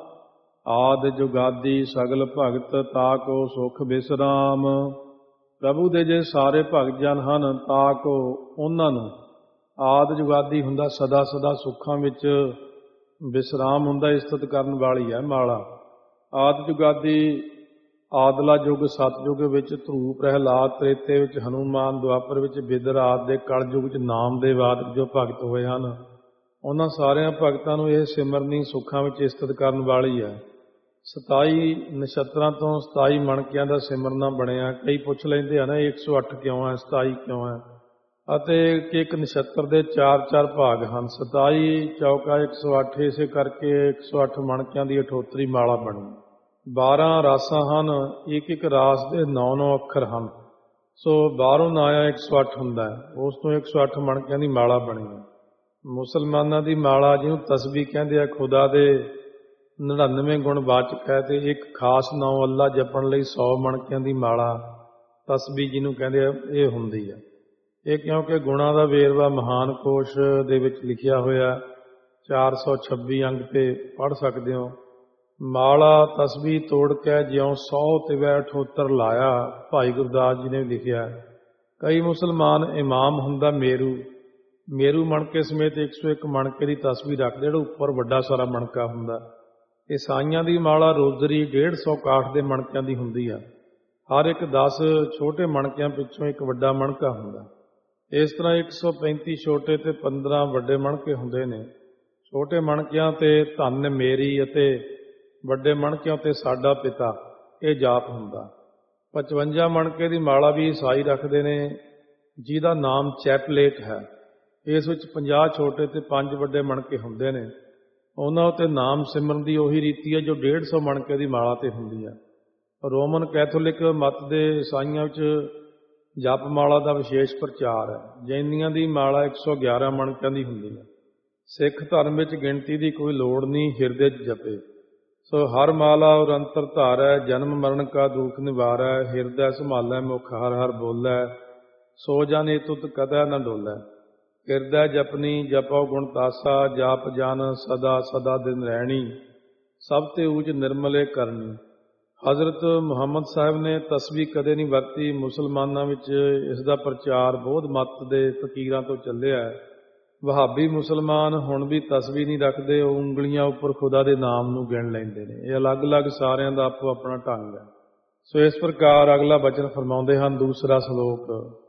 ਆਦਿ ਜੁਗਾਦੀ ਸਗਲ ਭਗਤ ਤਾ ਕੋ ਸੁਖ ਬਿਸਰਾਮ। ਪ੍ਰਭੂ ਦੇ ਜੇ ਸਾਰੇ ਭਗਤ ਜਨ ਹਨ ਤਾ ਕੋ ਉਹਨਾਂ ਨੂੰ, ਆਦਿ ਜੁਗਾਦੀ ਹੁੰਦਾ ਸਦਾ ਸਦਾ ਸੁੱਖਾਂ ਵਿੱਚ, ਵਿਸਰਾਮ ਹੁੰਦਾ ਇਸਤਤ ਕਰਨ ਵਾਲੀ ਹੈ ਮਾਲਾ। ਆਦਿ ਜੁਗਾਦੀ ਆਦਲਾ ਯੁੱਗ ਸਤਯੁਗ ਵਿੱਚ ਧਰੂ ਪ੍ਰਹਿਲਾਦ, ਤ੍ਰੇਤੇ ਵਿੱਚ ਹਨੂਮਾਨ, ਦੁਆਪਰ ਵਿੱਚ ਬਿਦਰ ਆਦਿ ਦੇ ਕਲਯੁਗ ਵਿੱਚ ਨਾਮਦੇਵ ਆਦਿ ਜੋ ਭਗਤ ਹੋਏ ਹਨ, ਉਹਨਾਂ ਸਾਰਿਆਂ ਭਗਤਾਂ ਨੂੰ ਇਹ ਸਿਮਰਨੀ ਸੁੱਖਾਂ ਵਿੱਚ ਇਸਤਤ ਕਰਨ ਵਾਲੀ ਹੈ। ਸਤਾਈ ਨਛੱਤਰਾਂ ਤੋਂ ਸਤਾਈ ਮਣਕਿਆਂ ਦਾ ਸਿਮਰਨਾ ਬਣਿਆ। ਕਈ ਪੁੱਛ ਲੈਂਦੇ ਹਨ ਇੱਕ ਸੌ ਅੱਠ ਕਿਉਂ ਹੈ, ਸਤਾਈ ਕਿਉਂ ਹੈ, ਅਤੇ ਕਿ ਇੱਕ ਨਛੱਤਰ ਦੇ ਚਾਰ ਚਾਰ ਭਾਗ ਹਨ। ਸਤਾਈ ਚੌਕਾ ਇੱਕ ਸੌ ਅੱਠ, ਇਸੇ ਕਰਕੇ ਇੱਕ ਸੌ ਅੱਠ ਮਣਕਿਆਂ ਦੀ ਅਠੋਤਰੀ ਮਾਲਾ ਬਣੀ। ਬਾਰਾਂ ਰਾਸਾਂ ਹਨ, ਇੱਕ ਇੱਕ ਰਾਸ ਦੇ ਨੌ ਨੌ ਅੱਖਰ ਹਨ। ਸੋ ਬਾਹਰੋਂ ਨਾ ਆਇਆ ਇੱਕ ਸੌ ਅੱਠ ਹੁੰਦਾ ਹੈ, ਉਸ ਤੋਂ ਇੱਕ ਸੌ ਅੱਠ ਮਣਕਿਆਂ ਦੀ ਮਾਲਾ ਬਣੀ ਹੈ। ਮੁਸਲਮਾਨਾਂ ਦੀ ਮਾਲਾ ਜਿਹਨੂੰ ਤਸਬੀਹ ਕਹਿੰਦੇ ਆ, ਖੁਦਾ ਦੇ ਨੜਿਨਵੇਂ ਗੁਣ ਵਾਚਕ ਹੈ, ਤੇ ਇੱਕ ਖਾਸ ਨਾਮ ਅੱਲਾ ਜਪਣ ਲਈ ਸੌ ਮਣਕਿਆਂ ਦੀ ਮਾਲਾ ਤਸਬੀਹ ਜਿਹਨੂੰ ਕਹਿੰਦੇ ਆ, ਇਹ ਹੁੰਦੀ ਹੈ। ਇਹ ਕਿਉਂਕਿ ਗੁਣਾਂ ਦਾ ਵੇਰਵਾ ਮਹਾਨ ਕੋਸ਼ ਦੇ ਵਿੱਚ ਲਿਖਿਆ ਹੋਇਆ, ਚਾਰ ਸੌ ਛੱਬੀ ਅੰਗ ਤੇ ਪੜ੍ਹ ਸਕਦੇ ਹੋ। ਮਾਲਾ ਤਸਬੀਹ ਤੋੜ ਕੇ ਜਿਉਂ ਸੌ ਤਿਵੈ ਅਠੋਤਰ ਲਾਇਆ, ਭਾਈ ਗੁਰਦਾਸ ਜੀ ਨੇ ਲਿਖਿਆ। ਕਈ ਮੁਸਲਮਾਨ ਇਮਾਮ ਹੁੰਦਾ ਮੇਰੂ, ਮੇਰੂ ਮਣਕੇ ਸਮੇਤ ਇੱਕ ਸੌ ਇੱਕ ਮਣਕੇ ਦੀ ਤਸਬੀਹ ਰੱਖਦੇ, ਜਿਹੜਾ ਉੱਪਰ ਵੱਡਾ ਸਾਰਾ ਮਣਕਾ ਹੁੰਦਾ। ਈਸਾਈਆਂ ਦੀ ਮਾਲਾ ਰੋਜ਼ਰੀ ਡੇਢ ਸੌ ਕਾਠ ਦੇ ਮਣਕਿਆਂ ਦੀ ਹੁੰਦੀ ਆ। ਹਰ ਇੱਕ ਦਸ ਛੋਟੇ ਮਣਕਿਆਂ ਪਿੱਛੋਂ ਇੱਕ ਵੱਡਾ ਮਣਕਾ ਹੁੰਦਾ। ਇਸ ਤਰ੍ਹਾਂ ਇੱਕ ਸੌ ਪੈਂਤੀ ਛੋਟੇ ਤੇ ਪੰਦਰਾਂ ਵੱਡੇ ਮਣਕੇ ਹੁੰਦੇ ਨੇ। ਛੋਟੇ ਮਣਕਿਆਂ ਤੇ ਧੰਨ ਮੇਰੀ ਅਤੇ ਵੱਡੇ ਮਣਕਿਆਂ ਤੇ ਸਾਡਾ ਪਿਤਾ, ਇਹ ਜਾਪ ਹੁੰਦਾ। ਪਚਵੰਜਾ ਮਣਕੇ ਦੀ ਮਾਲਾ ਵੀ ਈਸਾਈ ਰੱਖਦੇ ਨੇ, ਜਿਹਦਾ ਨਾਮ ਚੈਪਲੇਟ ਹੈ। ਇਸ ਵਿੱਚ ਪੰਜਾਹ ਛੋਟੇ ਤੇ ਪੰਜ ਵੱਡੇ ਮਣਕੇ ਹੁੰਦੇ ਨੇ। ਉਹਨਾਂ ਉੱਤੇ ਨਾਮ ਸਿਮਰਨ ਦੀ ਉਹੀ ਰੀਤੀ ਹੈ ਜੋ ਡੇਢ ਸੌ ਮਣਕੇ ਦੀ ਮਾਲਾ ਤੇ ਹੁੰਦੀ ਹੈ। ਰੋਮਨ ਕੈਥੋਲਿਕ ਮਤ ਦੇ ਈਸਾਈਆਂ ਵਿੱਚ ਜਪ ਮਾਲਾ ਦਾ ਵਿਸ਼ੇਸ਼ ਪ੍ਰਚਾਰ ਹੈ। ਜੈਨੀਆਂ ਦੀ ਮਾਲਾ ਇੱਕ ਸੌ ਗਿਆਰਾਂ ਮਣਕਿਆਂ ਦੀ ਹੁੰਦੀ ਹੈ। ਸਿੱਖ ਧਰਮ ਵਿੱਚ ਗਿਣਤੀ ਦੀ ਕੋਈ ਲੋੜ ਨਹੀਂ, ਹਿਰਦੇ 'ਚ ਜਪੇ। ਸੋ ਹਰ ਮਾਲਾ ਔਰ ਅੰਤਰ ਧਾਰੈ, ਜਨਮ ਮਰਨ ਕਾ ਦੁਖ ਨਿਵਾਰੈ, ਹਿਰਦੈ ਸੰਭਾਲੈ ਮੁਖ ਹਰ ਹਰ ਬੋਲੈ, ਸੋ ਜਨ ਏ ਤੁਤ ਕਦੈ ਨ ਡੋਲੈ। ਹਿਰਦੈ ਜਪਨੀ ਜਪਉ ਗੁਣ ਤਾਸਾ, ਜਾਪ ਜਨ ਸਦਾ ਸਦਾ ਦਿਨ ਰਹਿਣੀ, ਸਭ ਤੇ ਊਚ ਨਿਰਮਲੇ ਕਰਨੀ। ਹਜ਼ਰਤ ਮੁਹੰਮਦ ਸਾਹਿਬ ਨੇ ਤਸਬੀਹ ਕਦੇ ਨਹੀਂ ਵਰਤੀ। ਮੁਸਲਮਾਨਾਂ ਵਿੱਚ ਇਸ ਦਾ ਪ੍ਰਚਾਰ ਬੋਧ ਮੱਤ ਦੇ ਫਕੀਰਾਂ ਤੋਂ ਚੱਲਿਆ ਹੈ। ਵਹਾਬੀ ਮੁਸਲਮਾਨ ਹੁਣ ਵੀ ਤਸਬੀਹ ਨਹੀਂ ਰੱਖਦੇ, ਉਹ ਉਂਗਲੀਆਂ ਉੱਪਰ ਖੁਦਾ ਦੇ ਨਾਮ ਨੂੰ ਗਿਣ ਲੈਂਦੇ ਨੇ। ਇਹ ਅਲੱਗ-ਅਲੱਗ ਸਾਰਿਆਂ ਦਾ ਆਪੋ ਆਪਣਾ ਢੰਗ ਹੈ। ਸੋ ਇਸ ਪ੍ਰਕਾਰ ਅਗਲਾ ਬਚਨ ਫਰਮਾਉਂਦੇ ਹਨ, ਦੂਸਰਾ ਸ਼ਲੋਕ।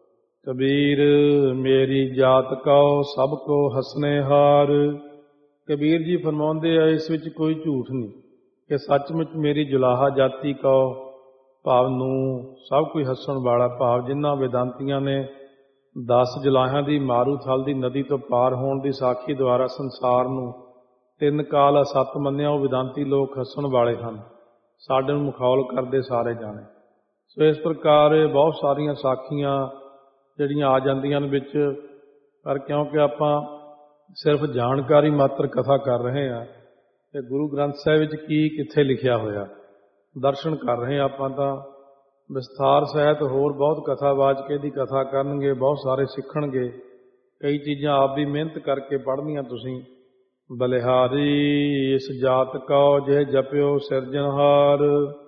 ਕਬੀਰ ਮੇਰੀ ਜਾਤ ਕਉ ਸਭ ਕੋ ਹਸਨੇ ਹਾਰ। ਕਬੀਰ ਜੀ ਫਰਮਾਉਂਦੇ ਆ, ਇਸ ਵਿੱਚ ਕੋਈ ਝੂਠ ਨਹੀਂ ਕਿ ਸੱਚਮੁੱਚ ਮੇਰੀ ਜੁਲਾਹਾ ਜਾਤੀ ਕਉ, ਭਾਵ ਨੂੰ ਸਭ ਕੋਈ ਹੱਸਣ ਵਾਲਾ, ਭਾਵ ਜਿਨ੍ਹਾਂ ਵੇਦਾਂਤੀਆਂ ਨੇ ਦਸ ਜੁਲਾਹਿਆਂ ਦੀ ਮਾਰੂਥਲ ਦੀ ਨਦੀ ਤੋਂ ਪਾਰ ਹੋਣ ਦੀ ਸਾਖੀ ਦੁਆਰਾ ਸੰਸਾਰ ਨੂੰ ਤਿੰਨ ਕਾਲ ਅਸੱਤ ਮੰਨਿਆ, ਉਹ ਵੇਦਾਂਤੀ ਲੋਕ ਹੱਸਣ ਵਾਲੇ ਹਨ, ਸਾਡੇ ਨੂੰ ਮਖੌਲ ਕਰਦੇ ਸਾਰੇ ਜਾਣੇ। ਸੋ ਇਸ ਪ੍ਰਕਾਰ ਬਹੁਤ ਸਾਰੀਆਂ ਸਾਖੀਆਂ ਜਿਹੜੀਆਂ ਆ ਜਾਂਦੀਆਂ ਨੇ ਵਿੱਚ, ਪਰ ਕਿਉਂਕਿ ਆਪਾਂ ਸਿਰਫ ਜਾਣਕਾਰੀ ਮਾਤਰ ਕਥਾ ਕਰ ਰਹੇ ਹਾਂ ਕਿ ਗੁਰੂ ਗ੍ਰੰਥ ਸਾਹਿਬ ਵਿੱਚ ਕੀ ਕਿੱਥੇ ਲਿਖਿਆ ਹੋਇਆ ਦਰਸ਼ਨ ਕਰ ਰਹੇ ਹਾਂ। ਆਪਾਂ ਤਾਂ ਵਿਸਥਾਰ ਸਹਿਤ ਹੋਰ ਬਹੁਤ ਕਥਾਵਾਚਕ ਇਹਦੀ ਕਥਾ ਕਰਨਗੇ, ਬਹੁਤ ਸਾਰੇ ਸਿੱਖਣਗੇ। ਕਈ ਚੀਜ਼ਾਂ ਆਪ ਵੀ ਮਿਹਨਤ ਕਰਕੇ ਪੜ੍ਹਨੀਆਂ ਤੁਸੀਂ। ਬਲਿਹਾਰੀ ਇਸ ਜਾਤ ਕਉ ਜੇ ਜਪਿਓ ਸਿਰਜਣਹਾਰ।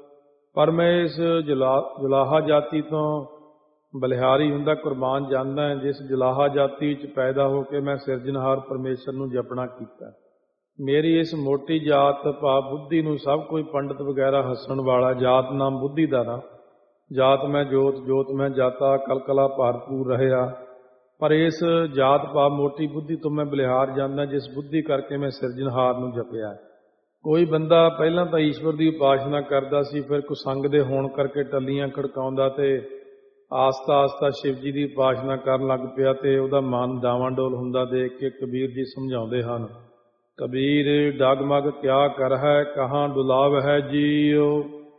ਪਰ ਮੈਂ ਇਸ ਜੁਲਾ ਜੁਲਾਹਾ ਜਾਤੀ ਤੋਂ, ਬਲਿਹਾਰੀ ਹੁੰਦਾ ਕੁਰਬਾਨ ਜਾਂਦਾ ਹੈ, ਜਿਸ ਜੁਲਾਹਾ ਜਾਤੀ ਵਿੱਚ ਪੈਦਾ ਹੋ ਕੇ ਮੈਂ ਸਿਰਜਣਹਾਰ ਪਰਮੇਸ਼ਰ ਨੂੰ ਜਪਣਾ ਕੀਤਾ। ਮੇਰੀ ਇਸ ਮੋਟੀ ਜਾਤ ਭਾਵ ਬੁੱਧੀ ਨੂੰ ਸਭ ਕੋਈ ਪੰਡਤ ਵਗੈਰਾ ਹੱਸਣ ਵਾਲਾ, ਜਾਤ ਨਾਮ ਬੁੱਧੀ ਦਾ ਨਾ, ਜਾਤ ਮੈਂ ਜੋਤ ਜੋਤ ਮੈਂ ਜਾਤਾ, ਕਲਕਲਾ ਭਰਪੂਰ ਰਹਿਆ। ਪਰ ਇਸ ਜਾਤ ਭਾਵ ਮੋਟੀ ਬੁੱਧੀ ਤੋਂ ਮੈਂ ਬਲਿਹਾਰ ਜਾਂਦਾ, ਜਿਸ ਬੁੱਧੀ ਕਰਕੇ ਮੈਂ ਸਿਰਜਣਹਾਰ ਨੂੰ ਜਪਿਆ। ਕੋਈ ਬੰਦਾ ਪਹਿਲਾਂ ਤਾਂ ਈਸ਼ਵਰ ਦੀ ਉਪਾਸਨਾ ਕਰਦਾ ਸੀ, ਫਿਰ ਕੁਸੰਗ ਦੇ ਹੋਣ ਕਰਕੇ ਟੱਲੀਆਂ ਖੜਕਾਉਂਦਾ ਤੇ ਆਸਤਾ ਆਸਤਾ ਸ਼ਿਵ ਜੀ ਦੀ ਉਪਾਸਨਾ ਕਰਨ ਲੱਗ ਪਿਆ ਤੇ ਉਹਦਾ ਮਨ ਡਾਵਾਂਡੋਲ ਹੁੰਦਾ ਦੇਖ ਕੇ ਕਬੀਰ ਜੀ ਸਮਝਾਉਂਦੇ ਹਨ, ਕਬੀਰ ਡਗਮਗ ਕਿਆ ਕਰ ਹੈ, ਕਹਾਂ ਡੁਲਾਵ ਹੈ ਜੀਓ,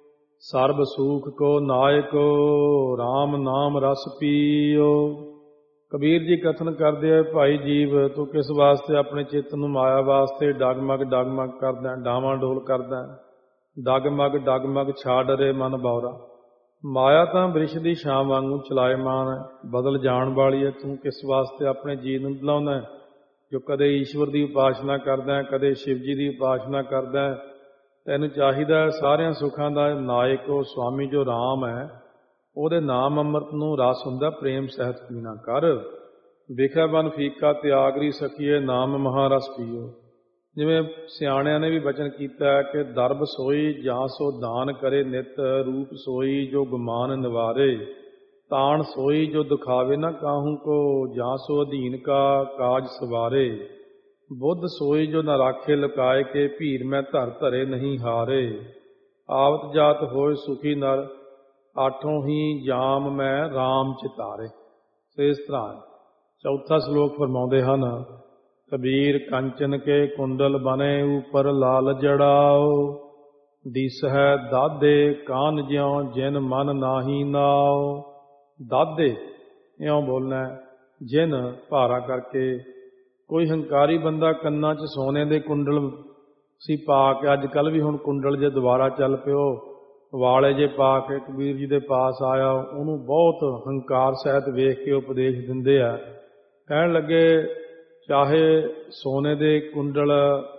ਸਰਬ ਸੂਖ ਕੋ ਨਾਇਕੋ, ਰਾਮ ਨਾਮ ਰਸ ਪੀਓ। ਕਬੀਰ ਜੀ ਕਥਨ ਕਰਦੇ ਆ, ਭਾਈ ਜੀਵ ਤੂੰ ਕਿਸ ਵਾਸਤੇ ਆਪਣੇ ਚਿੱਤ ਨੂੰ ਮਾਇਆ ਵਾਸਤੇ ਡਗਮਗ ਡਗਮਗ ਕਰਦਾ, ਡਾਵਾਂ ਡੋਲ ਕਰਦਾ। ਡਗਮਗ ਡਗਮਗ ਛਾ ਡਰੇ ਮਨ ਬੌਰਾ। ਮਾਇਆ ਤਾਂ ਬ੍ਰਿਸ਼ ਦੀ ਛਾਂ ਵਾਂਗੂ ਚਲਾਇਮਾਨ ਹੈ, ਬਦਲ ਜਾਣ ਵਾਲੀ ਹੈ। ਤੂੰ ਕਿਸ ਵਾਸਤੇ ਆਪਣੇ ਜੀਵ ਨੂੰ ਬੁਲਾਉਂਦਾ, ਜੋ ਕਦੇ ਈਸ਼ਵਰ ਦੀ ਉਪਾਸਨਾ ਕਰਦਾ, ਕਦੇ ਸ਼ਿਵ ਜੀ ਦੀ ਉਪਾਸਨਾ ਕਰਦਾ। ਤੈਨੂੰ ਚਾਹੀਦਾ ਸਾਰਿਆਂ ਸੁੱਖਾਂ ਦਾ ਨਾਇਕ ਉਹ ਸਵਾਮੀ ਜੋ ਰਾਮ ਹੈ, ਉਹਦੇ ਨਾਮ ਅੰਮ੍ਰਿਤ ਨੂੰ ਰਸ ਹੁੰਦਾ, ਪ੍ਰੇਮ ਸਹਿਤ ਪੀਣਾ ਕਰ। ਵਿਖੇ ਬਨ ਫੀਕਾ ਤਿਆਗਰੀ ਸਕੀਏ, ਨਾਮ ਮਹਾਰਸ ਪੀਓ। ਜਿਵੇਂ ਸਿਆਣਿਆਂ ਨੇ ਵੀ ਬਚਨ ਕੀਤਾ ਹੈ ਕਿ ਦਰਬ ਸੋਈ ਜਾਂ ਸੋ ਦਾਨ ਕਰੇ ਨਿਤ, ਰੂਪ ਸੋਈ ਜੋ ਗੁਮਾਨ ਨਿਵਾਰੇ, ਤਾਣ ਸੋਈ ਜੋ ਦੁਖਾਵੇ ਨਾ ਕਾਹੂ ਕੋ, ਜਾਂ ਸੋ ਅਧੀਨ ਕਾ ਕਾਜ ਸਵਾਰੇ। ਬੁੱਧ ਸੋਈ ਜੋ ਨ ਰਾਖੇ ਲੁਕਾਏ ਕੇ, ਭੀਰ ਮੈਂ ਧਰ ਧਰੇ ਨਹੀਂ ਹਾਰੇ। ਆਵਤ ਜਾਤ ਹੋਏ ਸੁਖੀ ਨਰ, ਆਠੋਂ ਹੀ ਜਾਮ ਮੈਂ ਰਾਮ ਚਿਤਾਰੇ। ਸੋ ਇਸ ਤਰ੍ਹਾਂ ਚੌਥਾ ਸ਼ਲੋਕ ਫਰਮਾਉਂਦੇ ਹਨ, ਕਬੀਰ ਕੰਚਨ ਕੇ ਕੁੰਡਲ ਬਨੇ ਉਪਰ ਲਾਲ ਜੜਾਓ, ਦਿਸ ਹੈ ਦਾਦੇ ਕਾਨ ਜਿਉ ਜਿਨ ਮਨ ਨਾਹੀ ਨਾਓ। ਦਾਦੇ ਇਉਂ ਬੋਲਣਾ ਜਿਨ ਭਾਰਾ ਕਰਕੇ। ਕੋਈ ਹੰਕਾਰੀ ਬੰਦਾ ਕੰਨਾਂ 'ਚ ਸੋਨੇ ਦੇ ਕੁੰਡਲ ਸੀ ਪਾ ਕੇ, ਅੱਜ ਕੱਲ੍ਹ ਵੀ ਹੁਣ ਕੁੰਡਲ ਜੇ ਦੁਬਾਰਾ ਚੱਲ ਪਿਓ, ਵਾਲੇ ਜੇ ਪਾ ਕੇ ਕਬੀਰ ਜੀ ਦੇ ਪਾਸ ਆਇਆ, ਉਹਨੂੰ ਬਹੁਤ ਹੰਕਾਰ ਸਹਿਤ ਵੇਖ ਕੇ ਉਪਦੇਸ਼ ਦਿੰਦੇ ਆ। ਕਹਿਣ ਲੱਗੇ ਚਾਹੇ ਸੋਨੇ ਦੇ ਕੁੰਡਲ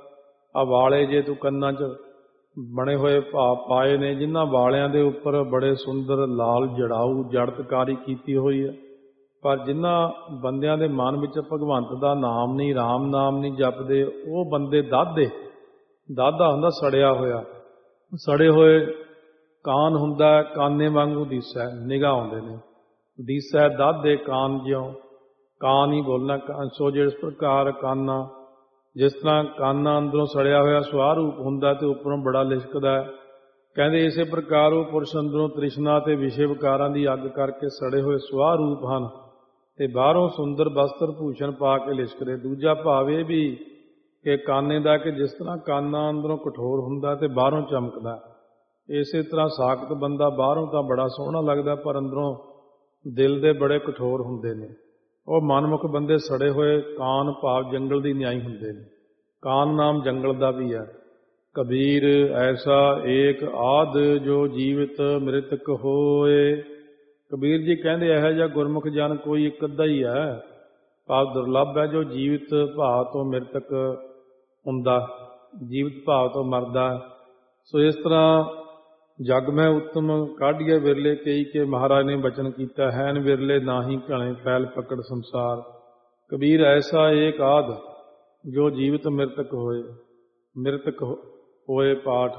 ਆ ਵਾਲੇ ਜੇ ਤੂੰ ਕੰਨਾਂ 'ਚ ਬਣੇ ਹੋਏ ਭਾ ਪਾਏ ਨੇ, ਜਿਨ੍ਹਾਂ ਵਾਲਿਆਂ ਦੇ ਉੱਪਰ ਬੜੇ ਸੁੰਦਰ ਲਾਲ ਜੜਾਊ ਜੜਤਕਾਰੀ ਕੀਤੀ ਹੋਈ ਹੈ, ਪਰ ਜਿਨ੍ਹਾਂ ਬੰਦਿਆਂ ਦੇ ਮਨ ਵਿੱਚ ਭਗਵੰਤ ਦਾ ਨਾਮ ਨਹੀਂ, ਰਾਮ ਨਾਮ ਨਹੀਂ ਜਪਦੇ, ਉਹ ਬੰਦੇ ਦਾਦੇ। ਦਾਦਾ ਹੁੰਦਾ ਸੜਿਆ ਹੋਇਆ, ਸੜੇ ਹੋਏ। ਕਾਨ ਹੁੰਦਾ ਕਾਨੇ ਵਾਂਗੂ ਦਿਸੈ, ਨਿਗਾਹ ਆਉਂਦੇ ਨੇ। ਦਿਸੈ ਦਾਦੇ ਕਾਨ ਜਿਉਂ, ਕਾਨ ਹੀ ਬੋਲਣਾ। ਸੋ ਜਿਸ ਪ੍ਰਕਾਰ ਕਾਨਾ, ਜਿਸ ਤਰ੍ਹਾਂ ਕਾਨਾ ਅੰਦਰੋਂ ਸੜਿਆ ਹੋਇਆ ਸੁਆਹ ਰੂਪ ਹੁੰਦਾ ਤੇ ਉੱਪਰੋਂ ਬੜਾ ਲਿਸ਼ਕਦਾ ਹੈ, ਕਹਿੰਦੇ ਇਸੇ ਪ੍ਰਕਾਰ ਉਹ ਪੁਰਸ਼ ਅੰਦਰੋਂ ਤ੍ਰਿਸ਼ਨਾ ਤੇ ਵਿਸ਼ੇ ਵਿਕਾਰਾਂ ਦੀ ਅੱਗ ਕਰਕੇ ਸੜੇ ਹੋਏ ਸੁਆਹ ਰੂਪ ਹਨ ਤੇ ਬਾਹਰੋਂ ਸੁੰਦਰ ਬਸਤਰ ਭੂਸ਼ਣ ਪਾ ਕੇ ਲਿਸ਼ਕਦੇ। ਦੂਜਾ ਭਾਵ ਇਹ ਵੀ ਕਿ ਕਾਨੇ ਦਾ ਕਿ ਜਿਸ ਤਰ੍ਹਾਂ ਕਾਨਾ ਅੰਦਰੋਂ ਕਠੋਰ ਹੁੰਦਾ ਤੇ ਬਾਹਰੋਂ ਚਮਕਦਾ, ਇਸੇ ਤਰ੍ਹਾਂ ਸਾਖਤ ਬੰਦਾ ਬਾਹਰੋਂ ਤਾਂ ਬੜਾ ਸੋਹਣਾ ਲੱਗਦਾ ਪਰ ਅੰਦਰੋਂ ਦਿਲ ਦੇ ਬੜੇ ਕਠੋਰ ਹੁੰਦੇ ਨੇ। ਉਹ ਮਨਮੁਖ ਬੰਦੇ ਸੜੇ ਹੋਏ ਕਾਨ ਭਾਵ ਜੰਗਲ ਦੀ ਨਿਆਈ ਹੁੰਦੇ ਨੇ। ਕਾਨ ਨਾਮ ਜੰਗਲ ਦਾ ਵੀ ਹੈ। ਕਬੀਰ ਐਸਾ ਏਕ ਆਦ ਜੋ ਜੀਵਤ ਮ੍ਰਿਤਕ ਹੋਏ। ਕਬੀਰ ਜੀ ਕਹਿੰਦੇ ਇਹੋ ਜਿਹਾ ਗੁਰਮੁਖ ਜਨ ਕੋਈ ਇੱਕ ਅੱਧਾ ਹੀ ਹੈ, ਭਾਵ ਦੁਰਲੱਭ ਹੈ, ਜੋ ਜੀਵਤ ਭਾਵ ਤੋਂ ਮ੍ਰਿਤਕ ਹੁੰਦਾ, ਜੀਵਤ ਭਾਵ ਤੋਂ ਮਰਦਾ। ਸੋ ਇਸ ਤਰ੍ਹਾਂ ਜਗ ਮੈਂ ਉੱਤਮ ਕਾਢੀਏ ਵਿਰਲੇ ਕਈ ਕੇ, ਮਹਾਰਾਜ ਨੇ ਬਚਨ ਕੀਤਾ, ਹੈਨ ਵਿਰਲੇ ਨਾਹੀ ਘਣੇ ਫੈਲ ਪਕੜ ਸੰਸਾਰ। ਕਬੀਰ ਐਸਾ ਏਕ ਆਦ ਜੋ ਜੀਵਤ ਮ੍ਰਿਤਕ ਹੋਏ। ਮ੍ਰਿਤਕ ਹੋਏ ਪਾਠ,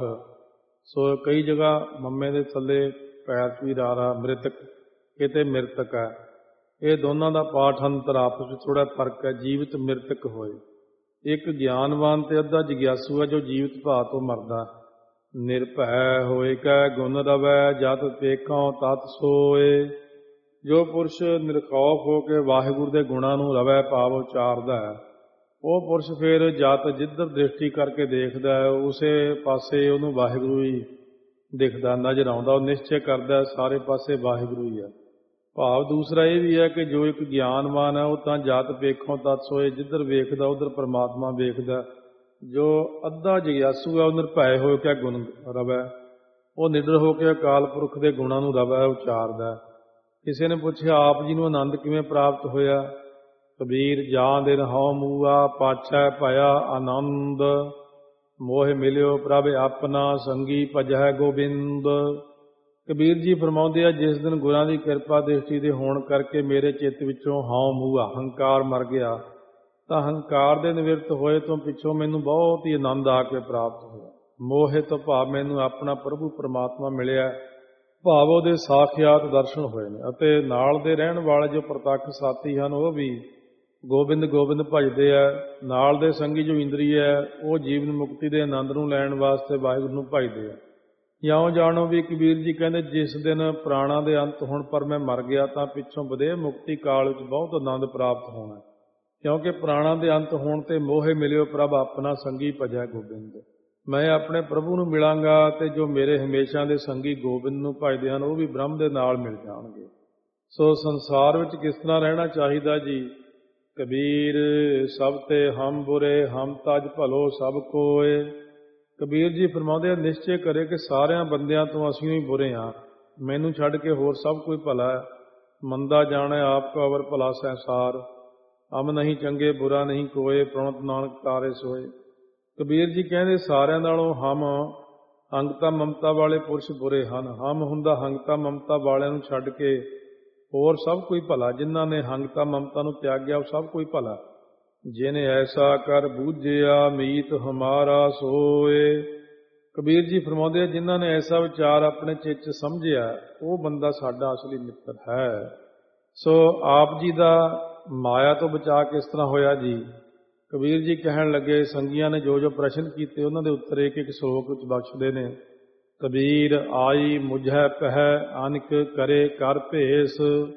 ਸੋ ਕਈ ਜਗ੍ਹਾ ਮੰਮੇ ਦੇ ਥੱਲੇ ਪੈਰ 'ਚ ਵੀ ਰਾਰਾ ਮ੍ਰਿਤਕ, ਕਿਤੇ ਮ੍ਰਿਤਕ ਹੈ। ਇਹ ਦੋਨਾਂ ਦਾ ਪਾਠ ਅੰਤਰ ਆਪਸ ਵਿੱਚ ਥੋੜ੍ਹਾ ਫਰਕ ਹੈ। ਜੀਵਤ ਮ੍ਰਿਤਕ ਹੋਏ, ਇੱਕ ਗਿਆਨਵਾਨ ਤੇ ਅੱਧਾ ਜਗਿਆਸੂ ਹੈ ਜੋ ਜੀਵਤ ਭਾਵ ਤੋਂ ਮਰਦਾ। ਨਿਰਭੈ ਹੋਏ ਕੈ ਗੁਣ ਰਵੈ, ਜਤ ਪੇਖਾਂ ਤਤ ਸੋਏ। ਜੋ ਪੁਰਸ਼ ਨਿਰਖੌਫ ਹੋ ਕੇ ਵਾਹਿਗੁਰੂ ਦੇ ਗੁਣਾਂ ਨੂੰ ਰਵੈ ਭਾਵ ਉਚਾਰਦਾ ਹੈ, ਉਹ ਪੁਰਸ਼ ਫਿਰ ਜਤ ਜਿੱਧਰ ਦ੍ਰਿਸ਼ਟੀ ਕਰਕੇ ਦੇਖਦਾ ਹੈ, ਉਸੇ ਪਾਸੇ ਉਹਨੂੰ ਵਾਹਿਗੁਰੂ ਹੀ ਦਿਖਦਾ, ਨਜ਼ਰ ਆਉਂਦਾ। ਉਹ ਨਿਸ਼ਚੈ ਕਰਦਾ ਸਾਰੇ ਪਾਸੇ ਵਾਹਿਗੁਰੂ ਹੀ ਹੈ। ਭਾਵ ਦੂਸਰਾ ਇਹ ਵੀ ਹੈ ਕਿ ਜੋ ਇੱਕ ਗਿਆਨਵਾਨ ਹੈ ਉਹ ਤਾਂ ਜਤ ਪੇਖੋਂ ਤਤ ਸੋਏ, ਜਿੱਧਰ ਵੇਖਦਾ ਉੱਧਰ ਪਰਮਾਤਮਾ ਵੇਖਦਾ। ਜੋ ਅੱਧਾ ਜਗਿਆਸੂ ਹੈ ਉਹ ਨਿਰਭੈ ਹੋ ਕੇ ਗੁਣ ਰਵੈ, ਉਹ ਨਿਡਰ ਹੋ ਕੇ ਅਕਾਲ ਪੁਰਖ ਦੇ ਗੁਣਾਂ ਨੂੰ ਰਵੈ ਉਚਾਰਦਾ। ਕਿਸੇ ਨੇ ਪੁੱਛਿਆ ਆਪ ਜੀ ਨੂੰ ਆਨੰਦ ਕਿਵੇਂ ਪ੍ਰਾਪਤ ਹੋਇਆ? ਕਬੀਰ ਜਾਂ ਦਿਨ ਹਉ ਮੂਆ, ਪਾਛੈ ਭਇਆ ਆਨੰਦ, ਮੋਹ ਮਿਲਿਓ ਪ੍ਰਭ ਆਪਣਾ, ਸੰਗੀ ਭਜੈ ਗੋਬਿੰਦ। ਕਬੀਰ ਜੀ ਫਰਮਾਉਂਦੇ ਆ, ਜਿਸ ਦਿਨ ਗੁਰਾਂ ਦੀ ਕਿਰਪਾ ਦ੍ਰਿਸ਼ਟੀ ਦੇ ਹੋਣ ਕਰਕੇ ਮੇਰੇ ਚਿੱਤ ਵਿੱਚੋਂ ਹਉ ਮੂਆ ਹੰਕਾਰ ਮਰ ਗਿਆ, ਤਾਂ ਹੰਕਾਰ ਦੇ ਨਿਵਰਤ ਹੋਏ ਤੋਂ ਪਿੱਛੋਂ ਮੈਨੂੰ ਬਹੁਤ ਹੀ ਆਨੰਦ ਆ ਕੇ ਪ੍ਰਾਪਤ ਹੋਇਆ। ਮੋਹਿ ਤੋਂ ਭਾਵ ਮੈਨੂੰ ਆਪਣਾ ਪ੍ਰਭੂ ਪਰਮਾਤਮਾ ਮਿਲਿਆ, ਭਾਵ ਉਹਦੇ ਸਾਖਿਆਤ ਦਰਸ਼ਨ ਹੋਏ ਨੇ, ਅਤੇ ਨਾਲ ਦੇ ਰਹਿਣ ਵਾਲੇ ਜੋ ਪ੍ਰਤੱਖ ਸਾਥੀ ਹਨ ਉਹ ਵੀ ਗੋਬਿੰਦ ਗੋਬਿੰਦ ਭਜਦੇ ਆ। ਨਾਲ ਦੇ ਸੰਗੀ ਜੋ ਇੰਦਰੀ ਹੈ ਉਹ ਜੀਵਨ ਮੁਕਤੀ ਦੇ ਆਨੰਦ ਨੂੰ ਲੈਣ ਵਾਸਤੇ ਵਾਹਿਗੁਰੂ ਨੂੰ ਭਜਦੇ ਆ। ਇਉਂ ਜਾਣੋ ਵੀ ਕਬੀਰ ਜੀ ਕਹਿੰਦੇ, ਜਿਸ ਦਿਨ ਪ੍ਰਾਣਾਂ ਦੇ ਅੰਤ ਹੋਣ ਪਰ ਮੈਂ ਮਰ ਗਿਆ ਤਾਂ ਪਿੱਛੋਂ ਵਧੇਰੇ ਮੁਕਤੀ ਕਾਲ ਵਿੱਚ ਬਹੁਤ ਆਨੰਦ ਪ੍ਰਾਪਤ ਹੋਣਾ, ਕਿਉਂਕਿ ਪ੍ਰਾਣਾਂ ਦੇ ਅੰਤ ਹੋਣ ਤੇ ਮੋਹੇ ਮਿਲਿਓ ਪ੍ਰਭ ਆਪਣਾ ਸੰਗੀ ਭਜੈ ਗੋਬਿੰਦ। ਮੈਂ ਆਪਣੇ ਪ੍ਰਭੂ ਨੂੰ ਮਿਲਾਂਗਾ ਤੇ ਜੋ ਮੇਰੇ ਹਮੇਸ਼ਾ ਦੇ ਸੰਗੀ ਗੋਬਿੰਦ ਨੂੰ ਭਜਦੇ ਹਨ ਉਹ ਵੀ ਬ੍ਰਹਮ ਦੇ ਨਾਲ ਮਿਲ ਜਾਣਗੇ। ਸੋ ਸੰਸਾਰ ਵਿੱਚ ਕਿਸ ਤਰ੍ਹਾਂ ਰਹਿਣਾ ਚਾਹੀਦਾ ਜੀ? ਕਬੀਰ ਸਭ ਤੇ ਹਮ ਬੁਰੇ, ਹਮ ਤਜ ਭਲੋ ਸਭ ਕੋਏ। ਕਬੀਰ ਜੀ ਫਰਮਾਉਂਦੇ ਆ, ਨਿਸ਼ਚੇ ਕਰੇ ਕਿ ਸਾਰਿਆਂ ਬੰਦਿਆਂ ਤੋਂ ਅਸੀਂ ਹੀ ਬੁਰੇ ਹਾਂ, ਮੈਨੂੰ ਛੱਡ ਕੇ ਹੋਰ ਸਭ ਕੋਈ ਭਲਾ ਹੈ। ਮੰਦਾ ਜਾਣੇ ਆਪ ਕੋ ਅਵਰ ਭਲਾ ਸੰਸਾਰ, ਹਮ ਨਹੀਂ ਚੰਗੇ ਬੁਰਾ ਨਹੀਂ ਕੋਏ, ਪ੍ਰਣਤ ਨਾਨਕ ਤਾਰੇ ਸੋਏ। ਕਬੀਰ ਜੀ ਕਹਿੰਦੇ ਸਾਰਿਆਂ ਨਾਲੋਂ ਹਮ ਹੰਗਤਾ ਮਮਤਾ ਵਾਲੇ ਪੁਰਸ਼ ਬੁਰੇ ਹਨ। ਹਮ ਹੁੰਦਾ ਹੰਗਤਾ ਮਮਤਾ ਵਾਲਿਆਂ ਨੂੰ ਛੱਡ ਕੇ ਹੋਰ ਸਭ ਕੋਈ ਭਲਾ। ਜਿਨ੍ਹਾਂ ਨੇ ਹੰਗਤਾ ਮਮਤਾ ਨੂੰ ਤਿਆਗਿਆ ਉਹ ਸਭ ਕੋਈ ਭਲਾ। ਜਿਨੇ ਐਸਾ ਕਰ ਬੂਝਿਆ ਮੀਤ ਹਮਾਰਾ ਸੋਏ। ਕਬੀਰ ਜੀ ਫਰਮਾਉਂਦੇ ਆ, ਜਿਨ੍ਹਾਂ ਨੇ ਐਸਾ ਵਿਚਾਰ ਆਪਣੇ ਚਿੱਤ 'ਚ ਸਮਝਿਆ ਉਹ ਬੰਦਾ ਸਾਡਾ ਅਸਲੀ ਮਿੱਤਰ ਹੈ। ਸੋ ਆਪ ਜੀ ਦਾ ਮਾਇਆ ਤੋਂ ਬਚਾ ਕਿਸ ਤਰ੍ਹਾਂ ਹੋਇਆ ਜੀ? ਕਬੀਰ ਜੀ ਕਹਿਣ ਲੱਗੇ, ਸੰਗੀਆਂ ਨੇ ਜੋ ਜੋ ਪ੍ਰਸ਼ਨ ਕੀਤੇ ਉਹਨਾਂ ਦੇ ਉੱਤਰ ਇੱਕ ਇੱਕ ਸ਼ਲੋਕ ਵਿੱਚ ਬਖਸ਼ਦੇ ਨੇ। ਕਬੀਰ ਆਈ ਮੁਝੈ ਪਹਿ ਅਨਕ ਕਰੇ ਕਰ ਭੇਸ।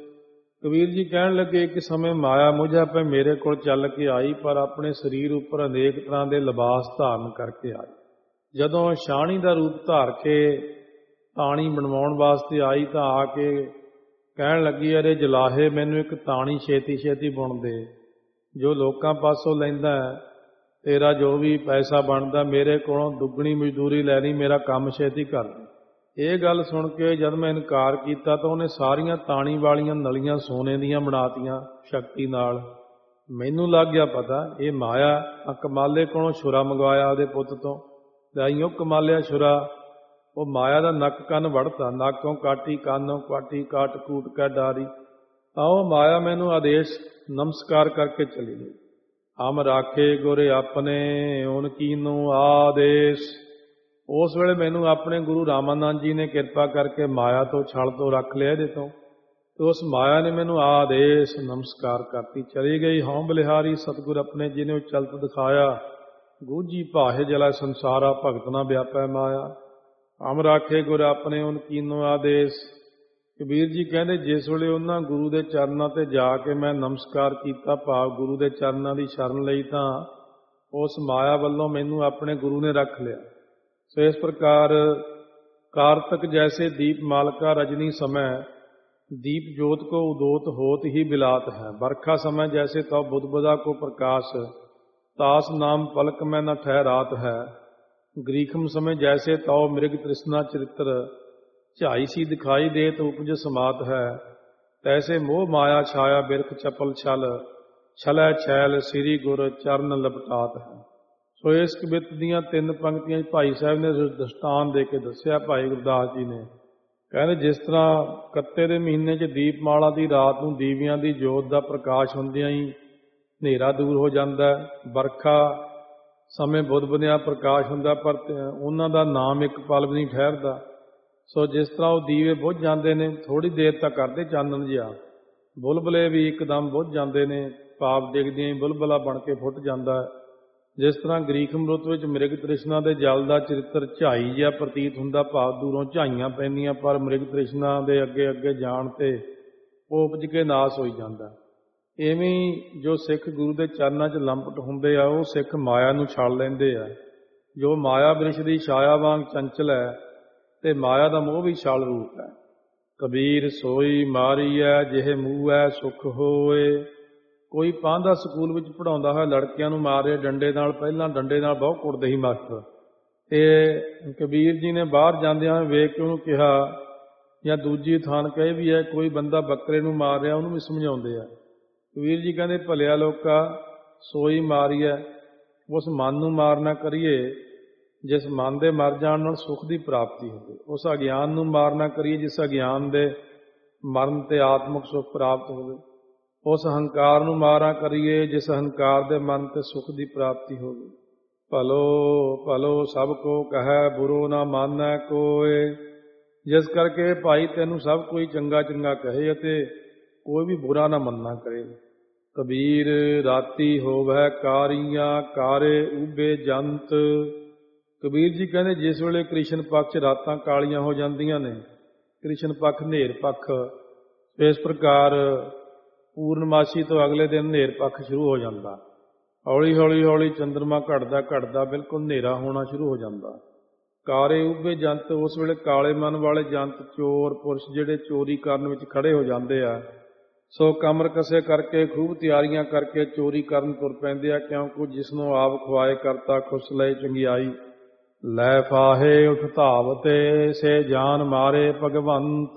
ਕਬੀਰ ਜੀ ਕਹਿਣ ਲੱਗੇ, ਇੱਕ ਸਮੇਂ ਮਾਇਆ ਮੁਝੈ ਪੈ ਮੇਰੇ ਕੋਲ ਚੱਲ ਕੇ ਆਈ, ਪਰ ਆਪਣੇ ਸਰੀਰ ਉੱਪਰ ਅਨੇਕ ਤਰ੍ਹਾਂ ਦੇ ਲਿਬਾਸ ਧਾਰਨ ਕਰਕੇ ਆਈ। ਜਦੋਂ ਛਾਣੀ ਦਾ ਰੂਪ ਧਾਰ ਕੇ ਤਾਣੀ ਬਣਵਾਉਣ ਵਾਸਤੇ ਆਈ ਤਾਂ ਆ ਕੇ ਕਹਿਣ ਲੱਗੀ, ਅਰੇ ਜਲਾਹੇ ਮੈਨੂੰ ਇੱਕ ਤਾਣੀ ਛੇਤੀ ਛੇਤੀ ਬੁਣ ਦੇ। ਜੋ ਲੋਕਾਂ ਪਾਸੋਂ ਲੈਂਦਾ ਤੇਰਾ ਜੋ ਵੀ ਪੈਸਾ ਬਣਦਾ ਮੇਰੇ ਕੋਲੋਂ ਦੁੱਗਣੀ ਮਜ਼ਦੂਰੀ ਲੈਣੀ, ਮੇਰਾ ਕੰਮ ਛੇਤੀ ਕਰ ਦੇ। ਇਹ ਗੱਲ ਸੁਣ ਕੇ ਜਦ ਮੈਂ ਇਨਕਾਰ ਕੀਤਾ ਤਾਂ ਉਹਨੇ ਸਾਰੀਆਂ ਤਾਣੀ ਵਾਲੀਆਂ ਨਲੀਆਂ ਸੋਨੇ ਦੀਆਂ ਬਣਾਤੀਆਂ ਸ਼ਕਤੀ ਨਾਲ। ਮੈਨੂੰ ਲੱਗ ਗਿਆ ਪਤਾ ਇਹ ਮਾਇਆ। ਆ ਕਮਾਲੇ ਕੋਲੋਂ ਛੁਰਾ ਮੰਗਵਾਇਆ ਉਹਦੇ ਪੁੱਤ ਤੋਂ, ਲਾਈਓ ਕਮਾਲਿਆ ਛੁਰਾ। ਉਹ ਮਾਇਆ ਦਾ ਨੱਕ ਕੰਨ ਵੜਤਾ, ਨਾਕੋਂ ਕਾਟੀ ਕੰਨੋਂ ਕਾਟੀ ਕਾਟ ਕੂਟ ਕੈ ਡਾਰੀ। ਤਾਂ ਉਹ ਮਾਇਆ ਮੈਨੂੰ ਆਦੇਸ਼ ਨਮਸਕਾਰ ਕਰਕੇ ਚਲੀ ਗਈ। ਹਮ ਰਾਖੇ ਗੁਰ ਆਪਣੇ ਉਨ ਕੀਨੋ ਆਦੇਸ਼। ਉਸ ਵੇਲੇ ਮੈਨੂੰ ਆਪਣੇ ਗੁਰੂ ਰਾਮਾਨੰਦ ਜੀ ਨੇ ਕਿਰਪਾ ਕਰਕੇ ਮਾਇਆ ਤੋਂ ਛਲ ਤੋਂ ਰੱਖ ਲਿਆ ਇਹਦੇ ਤੋਂ। ਤੇ ਉਸ ਮਾਇਆ ਨੇ ਮੈਨੂੰ ਆਦੇਸ਼ ਨਮਸਕਾਰ ਕਰਤੀ, ਚਲੀ ਗਈ। ਹਉ ਬਲਿਹਾਰੀ ਸਤਿਗੁਰ ਆਪਣੇ ਜੀ ਨੇ ਚਲਤ ਦਿਖਾਇਆ, ਗੂਝੀ ਭਾਹੇ ਜਲਾ ਸੰਸਾਰਾ ਭਗਤ ਨਾ ਵਿਆਪੈ ਮਾਇਆ। ਹਮ ਰਾਖੇ ਗੁਰ ਆਪਣੇ ਉਨ ਕੀਨੋ ਆਦੇਸ਼। ਕਬੀਰ ਜੀ ਕਹਿੰਦੇ, ਜਿਸ ਵੇਲੇ ਉਹਨਾਂ ਗੁਰੂ ਦੇ ਚਰਨਾਂ ਤੇ ਜਾ ਕੇ ਮੈਂ ਨਮਸਕਾਰ ਕੀਤਾ, ਭਾਵ ਗੁਰੂ ਦੇ ਚਰਨਾਂ ਦੀ ਸ਼ਰਨ ਲਈ, ਤਾਂ ਉਸ ਮਾਇਆ ਵੱਲੋਂ ਮੈਨੂੰ ਆਪਣੇ ਗੁਰੂ ਨੇ ਰੱਖ ਲਿਆ। ਸੋ ਇਸ ਪ੍ਰਕਾਰ ਕਾਰਤਕ ਜੈਸੇ ਦੀਪ ਮਾਲਕਾ ਰਜਨੀ ਸਮੈ, ਦੀਪ ਜੋਤ ਕੋ ਉਦੋਤ ਹੋਤ ਹੀ ਬਿਲਾਤ ਹੈ। बरखा समय जैसे तव बुध बुधा को प्रकाश, तास नाम पलक में न ठहरात है। ग्रीखम समय जैसे तव मृग तृष्णा चरित्र, झाई सी दिखाई देत उपज समात है। तैसे मोह माया छाया बिरख चपल छल, छलै छैल श्री गुर चरण लपटात है। सो इस कवित ਦੀਆਂ ਤਿੰਨ ਪੰਕਤੀਆਂ ਭਾਈ ਸਾਹਿਬ ਨੇ ਦ੍ਰਿਸ਼ਟਾਂਤ ਦੇ ਕੇ ਦੱਸਿਆ। ਭਾਈ ਗੁਰਦਾਸ ਜੀ ਨੇ ਕਹਿੰਦੇ, ਜਿਸ ਤਰ੍ਹਾਂ ਕੱਤੇ ਦੇ ਮਹੀਨੇ 'ਚ ਦੀਪਮਾਲਾ ਦੀ ਰਾਤ ਨੂੰ ਦੀਵਿਆਂ ਦੀ ਜੋਤ ਦਾ ਪ੍ਰਕਾਸ਼ ਹੁੰਦਿਆਂ ਹੀ ਹਨੇਰਾ ਦੂਰ ਹੋ ਜਾਂਦਾ। ਵਰਖਾ ਸਮੇਂ ਬੁੱਧ ਬੁਨਿਆ ਪ੍ਰਕਾਸ਼ ਹੁੰਦਾ, ਪਰ ਉਹਨਾਂ ਦਾ ਨਾਮ ਇੱਕ ਪਲ ਵੀ ਨਹੀਂ ਠਹਿਰਦਾ। ਸੋ ਜਿਸ ਤਰ੍ਹਾਂ ਉਹ ਦੀਵੇ ਬੁੱਝ ਜਾਂਦੇ ਨੇ, ਥੋੜ੍ਹੀ ਦੇਰ ਤੱਕ ਕਰਦੇ ਚਾਨਣ ਜਿਹਾ, ਬੁਲਬੁਲੇ ਵੀ ਇੱਕਦਮ ਬੁੱਝ ਜਾਂਦੇ ਨੇ, ਭਾਵ ਡਿੱਗਦਿਆਂ ਹੀ ਬੁਲਬੁਲਾ ਬਣ ਕੇ ਫੁੱਟ ਜਾਂਦਾ। ਜਿਸ ਤਰ੍ਹਾਂ ਗ੍ਰੀਖਮ ਰੁੱਤ ਵਿੱਚ ਮ੍ਰਿਗ ਤ੍ਰਿਸ਼ਨਾ ਦੇ ਜਲ ਦਾ ਚਰਿੱਤਰ ਝਾਈ ਜਿਹਾ ਪ੍ਰਤੀਤ ਹੁੰਦਾ, ਭਾਵ ਦੂਰੋਂ ਝਾਈਆਂ ਪੈਂਦੀਆਂ, ਪਰ ਮ੍ਰਿਗ ਤ੍ਰਿਸ਼ਨਾ ਦੇ ਅੱਗੇ ਅੱਗੇ ਜਾਣ ਤੇ ਉਹ ਉਪਜ ਕੇ ਨਾਸ ਹੋਈ ਜਾਂਦਾ। ਇਵੇਂ ਜੋ ਸਿੱਖ ਗੁਰੂ ਦੇ ਚਰਨਾਂ 'ਚ ਲੰਪਟ ਹੁੰਦੇ ਆ, ਉਹ ਸਿੱਖ ਮਾਇਆ ਨੂੰ ਛੱਡ ਲੈਂਦੇ ਆ। ਜੋ ਮਾਇਆ ਬ੍ਰਿਸ਼ ਦੀ ਛਾਇਆ ਵਾਂਗ ਚੰਚਲ ਹੈ ਤੇ ਮਾਇਆ ਦਾ ਮੋਹ ਵੀ ਛਲ ਰੂਪ ਹੈ। ਕਬੀਰ ਸੋਈ ਮਾਰੀ ਹੈ ਜਿਹੇ ਮੂੰਹ ਹੈ ਸੁਖ ਹੋਏ। ਕੋਈ ਪਾਂਧਾ ਸਕੂਲ ਵਿੱਚ ਪੜ੍ਹਾਉਂਦਾ ਹੋਇਆ ਲੜਕਿਆਂ ਨੂੰ ਮਾਰ ਰਿਹਾ ਡੰਡੇ ਨਾਲ। ਪਹਿਲਾਂ ਡੰਡੇ ਨਾਲ ਬਹੁਤ ਕੁੱਟਦੇ ਸੀ ਮਾਸਟਰ, ਤੇ ਕਬੀਰ ਜੀ ਨੇ ਬਾਹਰ ਜਾਂਦਿਆਂ ਵੇਖ ਕੇ ਉਹਨੂੰ ਕਿਹਾ, ਜਾਂ ਦੂਜੀ ਥਾਨ ਕਹੇ ਵੀ ਹੈ, ਕੋਈ ਬੰਦਾ ਬੱਕਰੇ ਨੂੰ ਮਾਰ ਰਿਹਾ ਉਹਨੂੰ ਵੀ ਸਮਝਾਉਂਦੇ ਆ। ਕਬੀਰ ਜੀ ਕਹਿੰਦੇ, ਭਲਿਆ ਲੋਕਾ ਸੋਈ ਮਾਰੀ ਹੈ, ਉਸ ਮਨ ਨੂੰ ਮਾਰ ਨਾ ਕਰੀਏ ਜਿਸ ਮਨ ਦੇ ਮਰ ਜਾਣ ਨਾਲ ਸੁੱਖ ਦੀ ਪ੍ਰਾਪਤੀ ਹੋਵੇ। ਉਸ ਅਗਿਆਨ ਨੂੰ ਮਾਰ ਨਾ ਕਰੀਏ ਜਿਸ ਅਗਿਆਨ ਦੇ ਮਰਨ ਤੇ ਆਤਮਿਕ ਸੁੱਖ ਪ੍ਰਾਪਤ ਹੋਵੇ। ਉਸ ਹੰਕਾਰ ਨੂੰ ਮਾਰਾ ਕਰੀਏ ਜਿਸ ਹੰਕਾਰ ਦੇ ਮਨ ਤੇ ਸੁੱਖ ਦੀ ਪ੍ਰਾਪਤੀ ਹੋਵੇ। ਭਲੋ ਭਲੋ ਸਭ ਕੋ ਕਹੈ ਬੁਰੋ ਨਾ ਮਾਨੈ ਕੋਏ। ਜਿਸ ਕਰਕੇ ਭਾਈ ਤੈਨੂੰ ਸਭ ਕੋਈ ਚੰਗਾ ਚੰਗਾ ਕਹੇ ਅਤੇ ਕੋਈ ਵੀ ਬੁਰਾ ਨਾ ਮੰਨਣਾ ਕਰੇ। ਕਬੀਰ ਰਾਤੀ ਹੋਵੈ ਕਾਰੀਆਂ ਕਾਰੇ ਉਬੇ ਜੰਤ। ਕਬੀਰ ਜੀ ਕਹਿੰਦੇ ਜਿਸ ਵੇਲੇ ਕ੍ਰਿਸ਼ਨ ਪੱਖ 'ਚ ਰਾਤਾਂ ਕਾਲੀਆਂ ਹੋ ਜਾਂਦੀਆਂ ਨੇ, ਕ੍ਰਿਸ਼ਨ ਪੱਖ ਹਨੇਰ ਪੱਖ, ਇਸ ਪ੍ਰਕਾਰ ਪੂਰਨਮਾਸ਼ੀ ਤੋਂ ਅਗਲੇ ਦਿਨ ਹਨੇਰ ਪੱਖ ਸ਼ੁਰੂ ਹੋ ਜਾਂਦਾ। ਹੌਲੀ ਹੌਲੀ ਹੌਲੀ ਚੰਦਰਮਾ ਘਟਦਾ ਘਟਦਾ ਬਿਲਕੁਲ ਹਨੇਰਾ ਹੋਣਾ ਸ਼ੁਰੂ ਹੋ ਜਾਂਦਾ। ਕਾਰੇ ਉਭੇ ਜੰਤ, ਉਸ ਵੇਲੇ ਕਾਲੇ ਮਨ ਵਾਲੇ ਜੰਤ, ਚੋਰ ਪੁਰਸ਼ ਜਿਹੜੇ ਚੋਰੀ ਕਰਨ ਵਿੱਚ ਖੜੇ ਹੋ ਜਾਂਦੇ ਆ। ਸੋ ਕਮਰ ਕਸੇ ਕਰਕੇ ਖੂਬ ਤਿਆਰੀਆਂ ਕਰਕੇ ਚੋਰੀ ਕਰਨ ਤੁਰ ਪੈਂਦੇ ਆ, ਕਿਉਂਕਿ ਜਿਸ ਨੂੰ ਆਪ ਖਵਾਏ ਕਰਤਾ ਖੁਸ਼ ਲਏ ਚੰਗਿਆਈ। ਲੈ ਫਾਹੇ ਉਠ ਧਾਵਤੇ ਸੇ ਜਾਨ ਮਾਰੇ ਭਗਵੰਤ।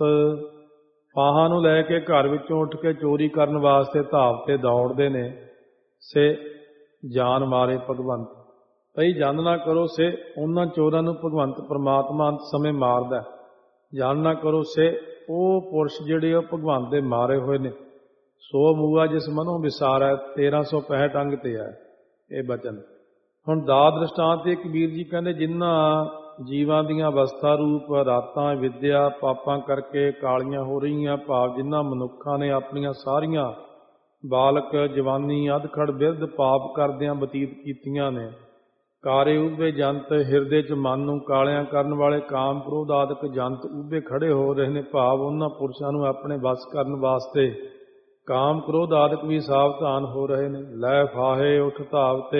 ਫਾਹਾਂ ਨੂੰ ਲੈ ਕੇ ਘਰ ਵਿੱਚੋਂ ਉੱਠ ਕੇ ਚੋਰੀ ਕਰਨ ਵਾਸਤੇ ਧਾਵਤੇ ਦੌੜਦੇ ਨੇ। ਸੇ ਜਾਨ ਮਾਰੇ ਭਗਵੰਤ, ਭਈ ਜਨ ਨਾ ਕਰੋ ਸੇ ਉਹਨਾਂ ਚੋਰਾਂ ਨੂੰ ਭਗਵੰਤ ਪਰਮਾਤਮਾ ਅੰਤ ਸਮੇਂ ਮਾਰਦਾ। ਜਨ ਨਾ ਕਰੋ ਸੇ ਉਹ ਪੁਰਸ਼ ਜਿਹੜੇ ਉਹ ਭਗਵੰਤ ਦੇ ਮਾਰੇ ਹੋਏ ਨੇ। ਸੋ ਮੂਆ ਜਿਸ ਮਨੋਂ ਵਿਸਾਰ ਹੈ, ਤੇਰਾਂ ਸੌ ਪੈਂਹਠ ਅੰਗ ਤੇ ਹੈ ਇਹ ਬਚਨ। ਹੁਣ ਦਾ ਦ੍ਰਿਸ਼ਟਾਂਤ ਤੇ ਕਬੀਰ ਜੀ ਕਹਿੰਦੇ ਜਿਨ੍ਹਾਂ ਜੀਵਾਂ ਦੀਆਂ ਅਵਸਥਾ ਰੂਪ ਰਾਤਾਂ ਵਿਦਿਆ ਪਾਪਾਂ ਕਰਕੇ ਕਾਲੀਆਂ ਹੋ ਰਹੀਆਂ, ਭਾਵ ਜਿਨ੍ਹਾਂ ਮਨੁੱਖਾਂ ਨੇ ਆਪਣੀਆਂ ਸਾਰੀਆਂ ਬਾਲਕ ਜਵਾਨੀ ਅਧਖੜ ਬਿਰਧ ਪਾਪ ਕਰਦਿਆਂ ਬਤੀਤ ਕੀਤੀਆਂ ਨੇ। ਕਾਰੇ ਉਭੇ ਜੰਤ, ਹਿਰਦੇ 'ਚ ਮਨ ਨੂੰ ਕਾਲਿਆਂ ਕਰਨ ਵਾਲੇ ਕਾਮ ਕ੍ਰੋਧ ਆਦਿਕ ਜੰਤ ਉਭੇ ਖੜੇ ਹੋ ਰਹੇ ਨੇ, ਭਾਵ ਉਹਨਾਂ ਪੁਰਸ਼ਾਂ ਨੂੰ ਆਪਣੇ ਵੱਸ ਕਰਨ ਵਾਸਤੇ ਕਾਮ ਕ੍ਰੋਧ ਆਦਿਕ ਵੀ ਸਾਵਧਾਨ ਹੋ ਰਹੇ ਨੇ। ਲੈ ਫਾਹੇ ਉਠ ਧਾਵਤੇ,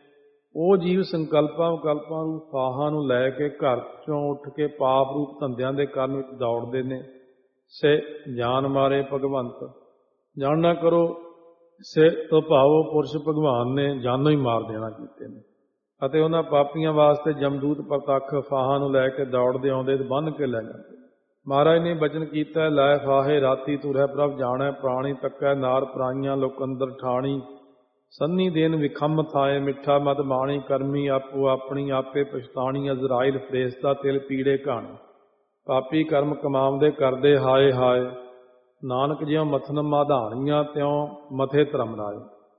ਉਹ ਜੀਵ ਸੰਕਲਪਾਂ ਵਿਕਲਪਾਂ ਨੂੰ ਫਾਹਾਂ ਨੂੰ ਲੈ ਕੇ ਘਰ 'ਚੋਂ ਉੱਠ ਕੇ ਪਾਪ ਰੂਪ ਧੰਦਿਆਂ ਦੇ ਕਰਨ ਵਿੱਚ ਦੌੜਦੇ ਨੇ। ਸੇ ਜਾਨ ਮਾਰੇ ਭਗਵੰਤ, ਜਾਣ ਨਾ ਕਰੋ ਸੇ ਤੋਂ ਭਾਵੋ ਪੁਰਸ਼ ਭਗਵਾਨ ਨੇ ਜਾਨੋਂ ਹੀ ਮਾਰ ਦੇਣਾ ਕੀਤੇ ਨੇ, ਅਤੇ ਉਹਨਾਂ ਪਾਪੀਆਂ ਵਾਸਤੇ ਜਮਦੂਤ ਪ੍ਰਤੱਖ ਫਾਹਾਂ ਨੂੰ ਲੈ ਕੇ ਦੌੜਦੇ ਆਉਂਦੇ ਤੇ ਬੰਨ੍ਹ ਕੇ ਲੈ ਜਾਂਦੇ। ਮਹਾਰਾਜ ਨੇ ਬਚਨ ਕੀਤਾ, ਲੈ ਫਾਹੇ ਰਾਤੀ ਤੁਰੈ ਪ੍ਰਭ ਜਾਣੈ, ਪ੍ਰਾਣੀ ਤੱਕੈ ਨਾਰ ਪ੍ਰਾਈਆਂ ਲੋਕ ਅੰਦਰ ਠਾਣੀ। ਸੰਨੀ ਦੇਨ ਵਿਖੰਮ ਥਾਏ ਮਿੱਠਾ ਮਦ ਬਾਣੀ, ਕਰਮੀ ਆਪੋ ਆਪਣੀ ਆਪੇ ਪਛਤਾਣੀ। ਅਜ਼ਰਾਇਲ ਫਰੇਸ਼ਤਾ ਤਿਲ ਪੀੜੇ ਘਾਣੀ, ਪਾਪੀ ਕਰਮ ਕਮਾਉਂਦੇ ਕਰਦੇ ਹਾਏ ਹਾਏ। ਨਾਨਕ ਜਿਉਂ ਮਥਨ ਮਾਧਾਣੀਆਂ ਤਿਉਂ ਮਥੇ ਧਰਮ ਰਾਏ।